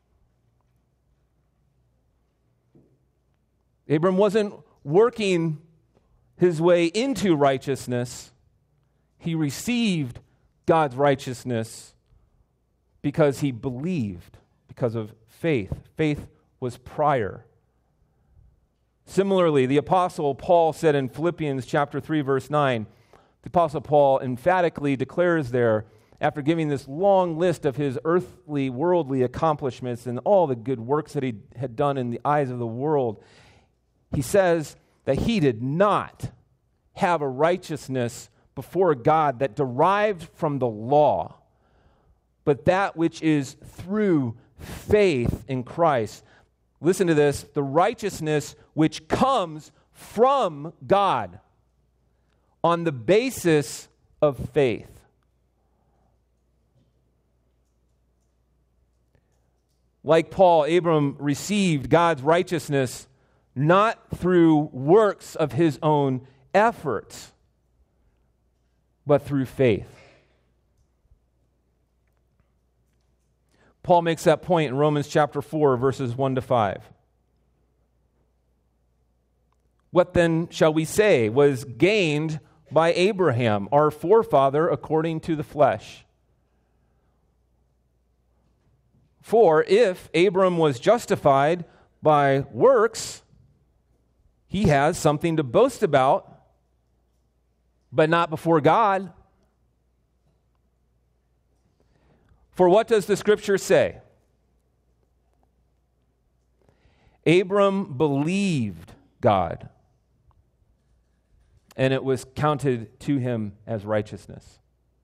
Abram wasn't working his way into righteousness. He received God's righteousness because he believed, because of faith. Faith was prior. Similarly, the Apostle Paul said in Philippians chapter 3, verse 9, the Apostle Paul emphatically declares there, after giving this long list of his earthly, worldly accomplishments and all the good works that he had done in the eyes of the world, he says that he did not have a righteousness before God that derived from the law, but that which is through faith in Christ. Listen to this, the righteousness which comes from God on the basis of faith. Like Paul, Abram received God's righteousness not through works of his own efforts, but through faith. Paul makes that point in Romans chapter 4, verses 1 to 5. What then shall we say was gained by Abraham, our forefather, according to the flesh? For if Abram was justified by works, he has something to boast about, but not before God. For what does the Scripture say? Abram believed God, and it was counted to him as righteousness.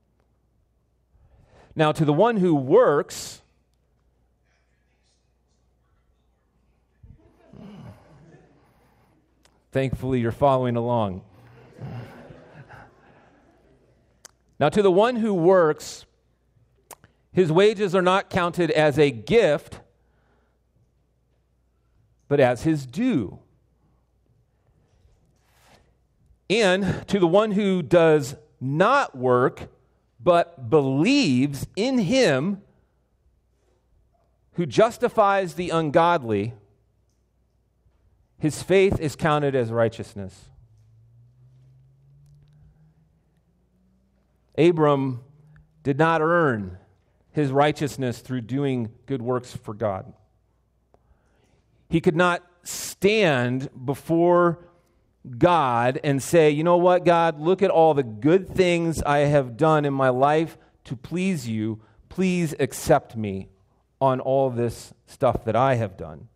Now, to the one who works, thankfully you're following along. Now, to the one who works, his wages are not counted as a gift, but as his due. And to the one who does not work, but believes in him who justifies the ungodly, his faith is counted as righteousness. Abram did not earn his righteousness through doing good works for God. He could not stand before God and say, you know what, God, look at all the good things I have done in my life to please you. Please accept me on all this stuff that I have done.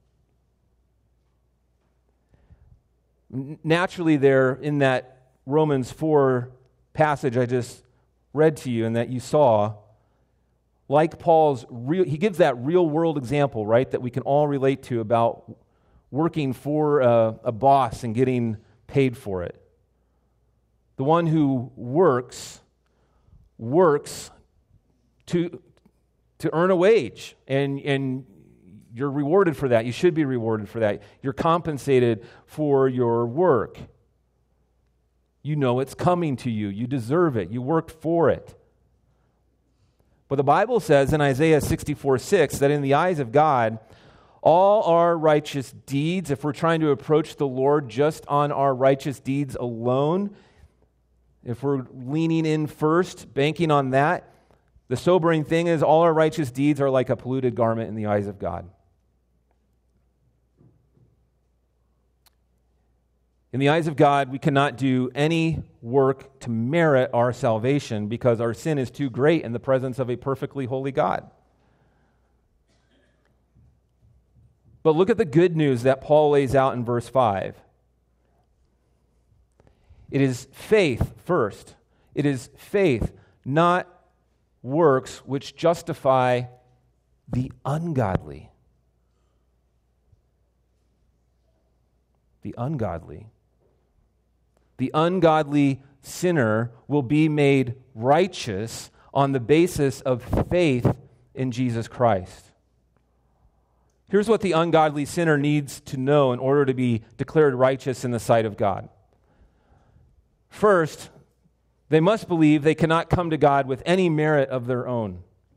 Naturally, there in that Romans 4 passage I just read to you and that you saw, like Paul's he gives that real world example, right, that we can all relate to about working for a boss and getting paid for it. The one who works to earn a wage, and you're rewarded for that. You should be rewarded for that. You're compensated for your work. You know it's coming to you. You deserve it. You worked for it. But the Bible says in Isaiah 64:6 that in the eyes of God, all our righteous deeds, if we're trying to approach the Lord just on our righteous deeds alone, if we're leaning in first, banking on that, the sobering thing is all our righteous deeds are like a polluted garment in the eyes of God. In the eyes of God, we cannot do any work to merit our salvation because our sin is too great in the presence of a perfectly holy God. But look at the good news that Paul lays out in verse 5. It is faith first. It is faith, not works, which justify the ungodly. The ungodly. The ungodly sinner will be made righteous on the basis of faith in Jesus Christ. Here's what the ungodly sinner needs to know in order to be declared righteous in the sight of God. First, they must believe they cannot come to God with any merit of their own.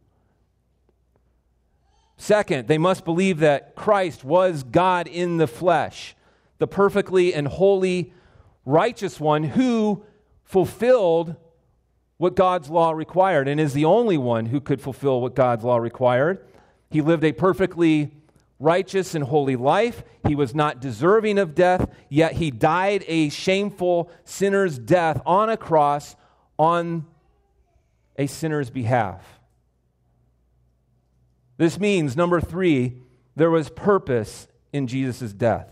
Second, they must believe that Christ was God in the flesh, the perfectly and holy righteous one who fulfilled what God's law required and is the only one who could fulfill what God's law required. He lived a perfectly righteous and holy life. He was not deserving of death, yet he died a shameful sinner's death on a cross on a sinner's behalf. This means, number 3, there was purpose in Jesus' death.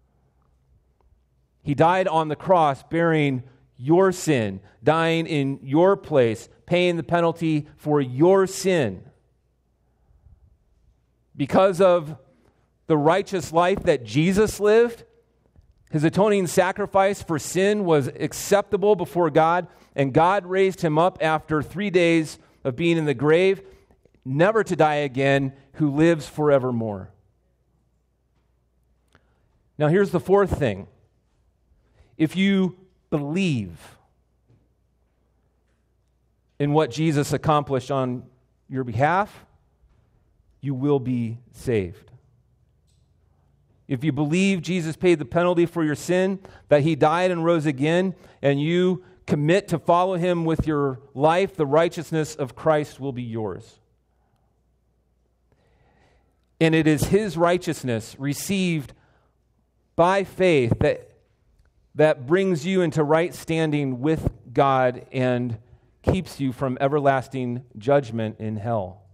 He died on the cross bearing your sin, dying in your place, paying the penalty for your sin. Because of the righteous life that Jesus lived, his atoning sacrifice for sin was acceptable before God, and God raised him up after 3 days of being in the grave, never to die again, who lives forevermore. Now here's the fourth thing. If you believe in what Jesus accomplished on your behalf, you will be saved. If you believe Jesus paid the penalty for your sin, that he died and rose again, and you commit to follow him with your life, the righteousness of Christ will be yours. And it is his righteousness received by faith that brings you into right standing with God and keeps you from everlasting judgment in hell.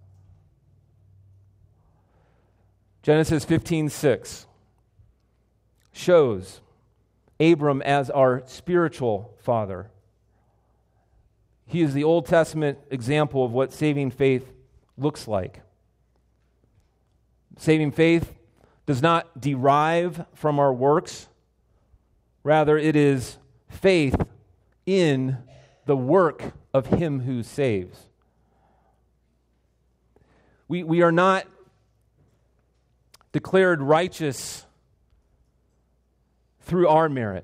Genesis 15:6 shows Abram as our spiritual father. He is the Old Testament example of what saving faith looks like. Saving faith does not derive from our works. Rather, it is faith in the work of him who saves. We are not declared righteous through our merit,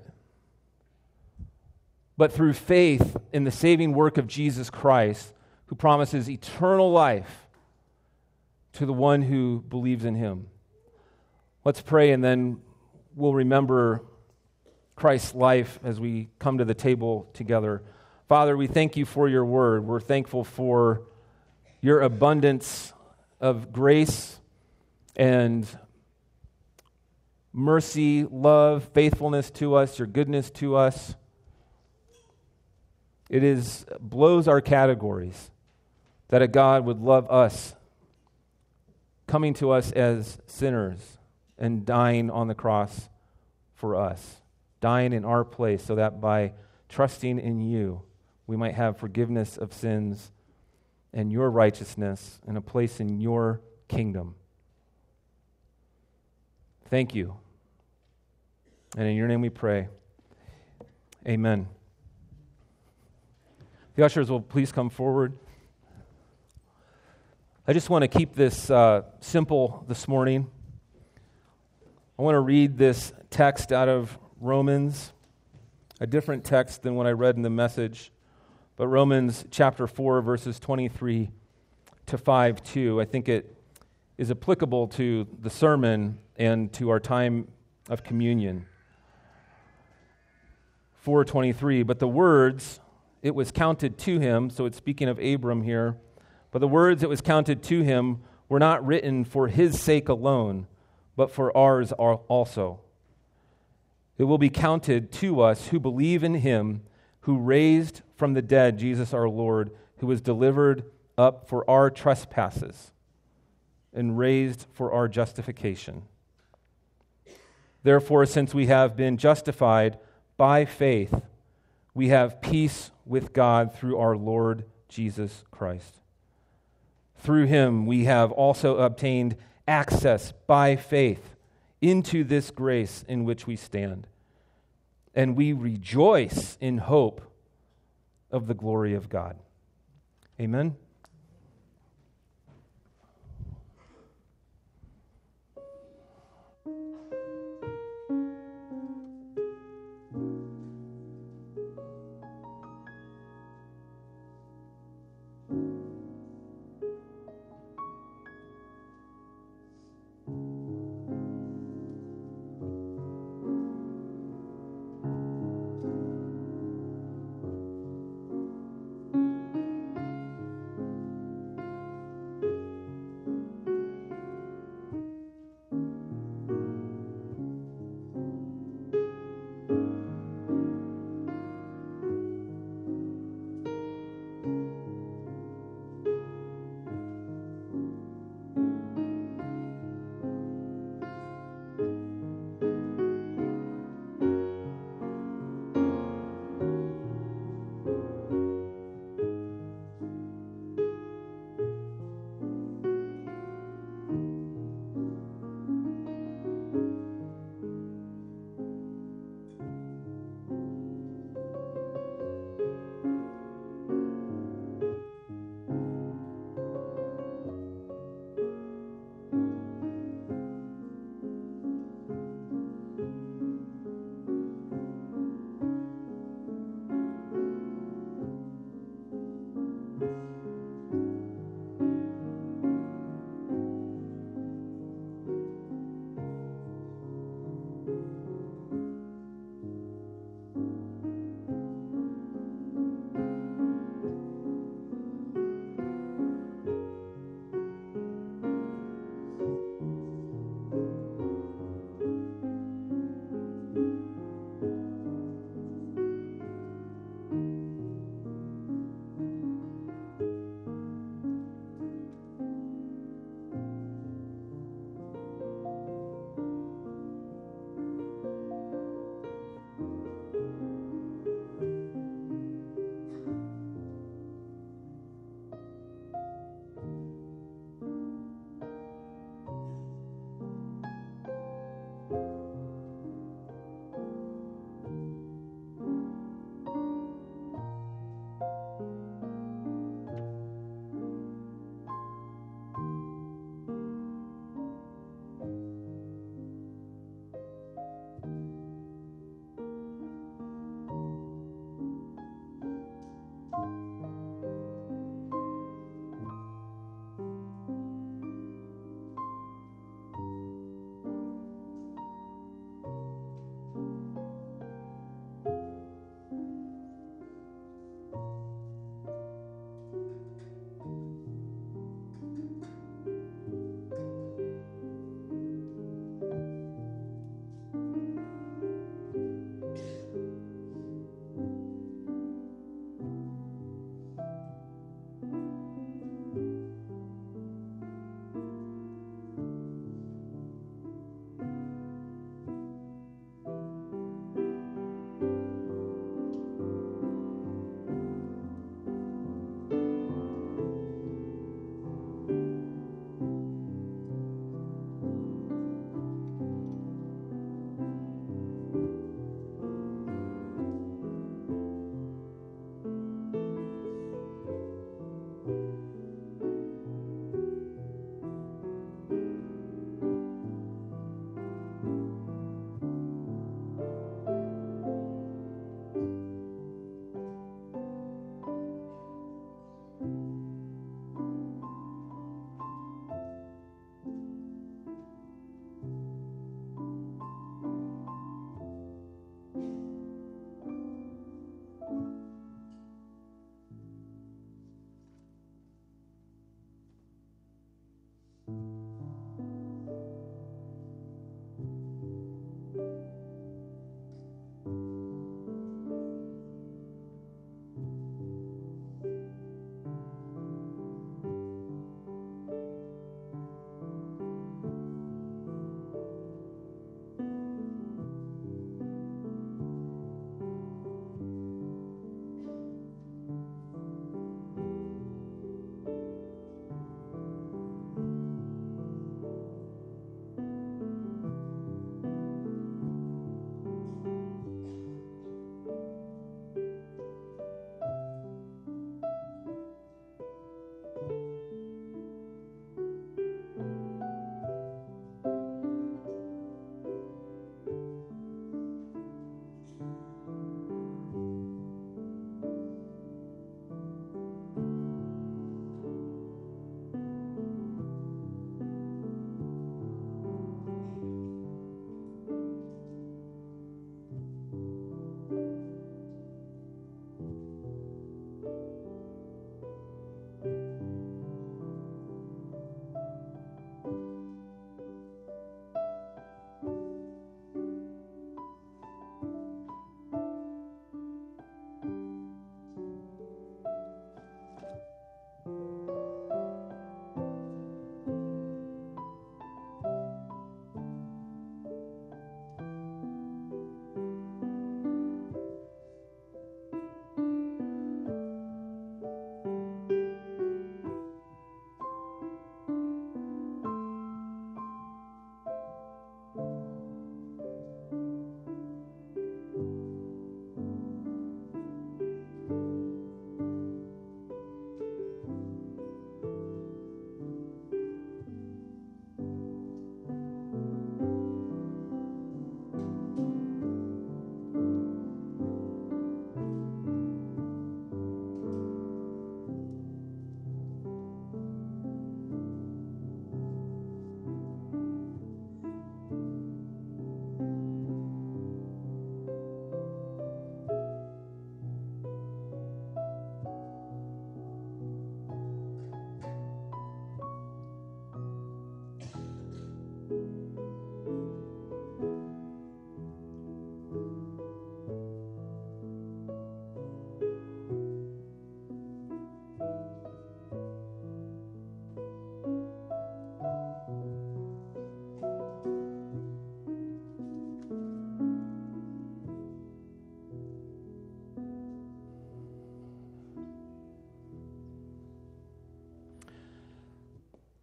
but through faith in the saving work of Jesus Christ, who promises eternal life to the one who believes in him. Let's pray, and then we'll remember Christ's life as we come to the table together. Father, we thank you for your word. We're thankful for your abundance of grace and mercy, love, faithfulness to us, your goodness to us. It blows our categories that a God would love us, coming to us as sinners and dying on the cross for us, dying in our place so that by trusting in you, we might have forgiveness of sins and your righteousness and a place in your kingdom. Thank you. And in your name we pray. Amen. The ushers will please come forward. I just want to keep this simple this morning. I want to read this text out of Romans. a different text than what I read in the message, but Romans chapter 4, verses 23 to 5:2. I think it is applicable to the sermon and to our time of communion. 4:23, but the words, it was counted to him, so it's speaking of Abram here, but the words it was counted to him were not written for his sake alone, but for ours also. It will be counted to us who believe in him who raised from the dead Jesus our Lord, who was delivered up for our trespasses and raised for our justification. Therefore, since we have been justified by faith, we have peace with God through our Lord Jesus Christ. Through him we have also obtained access by faith into this grace in which we stand, and we rejoice in hope of the glory of God. Amen.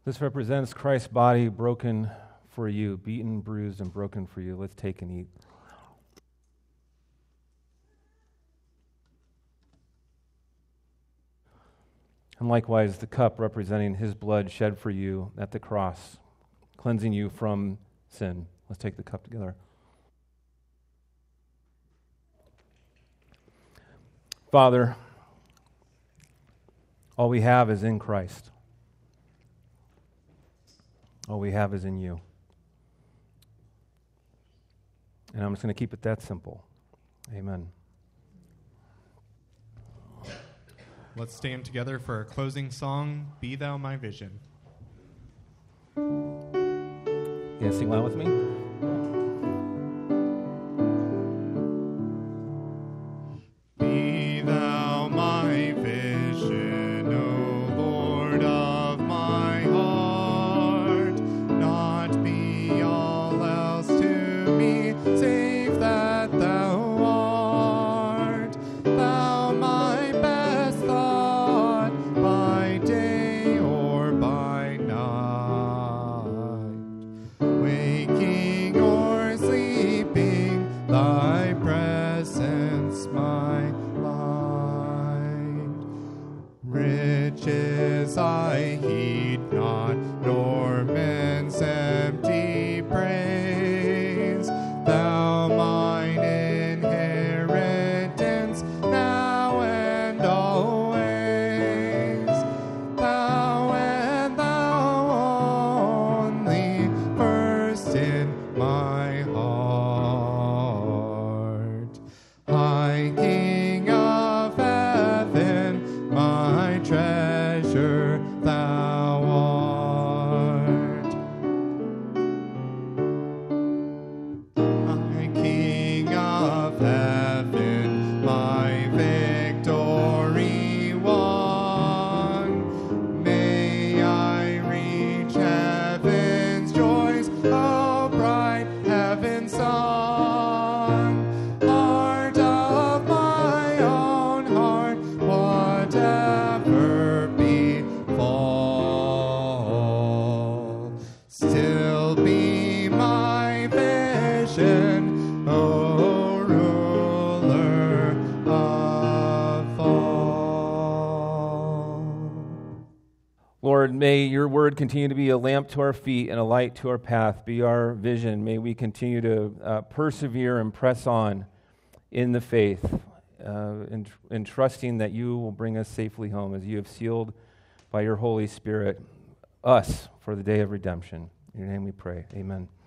This represents Christ's body broken for you, beaten, bruised, and broken for you. Let's take and eat. And likewise, the cup representing his blood shed for you at the cross, cleansing you from sin. Let's take the cup together. Father, all we have is in Christ. All we have is in you. And I'm just going to keep it that simple. Amen. Let's stand together for our closing song, Be Thou My Vision. You guys sing along with me? Be thou my vision, O Lord of my heart, not be all else to me, save that thou art. Thou my best thought, by day or by night, waking or sleeping, thy presence my light. Riches I heed not, nor men's empty praise. Thou mine inheritance, now and always. Thou and thou only, first in my heart. High King of heaven, my treasure thou art. High King of heaven, my victory won. May I reach heaven's joys, oh bright heaven's sun. Heart of my own heart, whatever befall, still be my vision, O ruler of all. Lord, may your word continue to be a lamp to our feet and a light to our path, be our vision. May we continue to persevere and press on in the faith, in trusting that you will bring us safely home as you have sealed by your Holy Spirit us for the day of redemption. In your name we pray. Amen.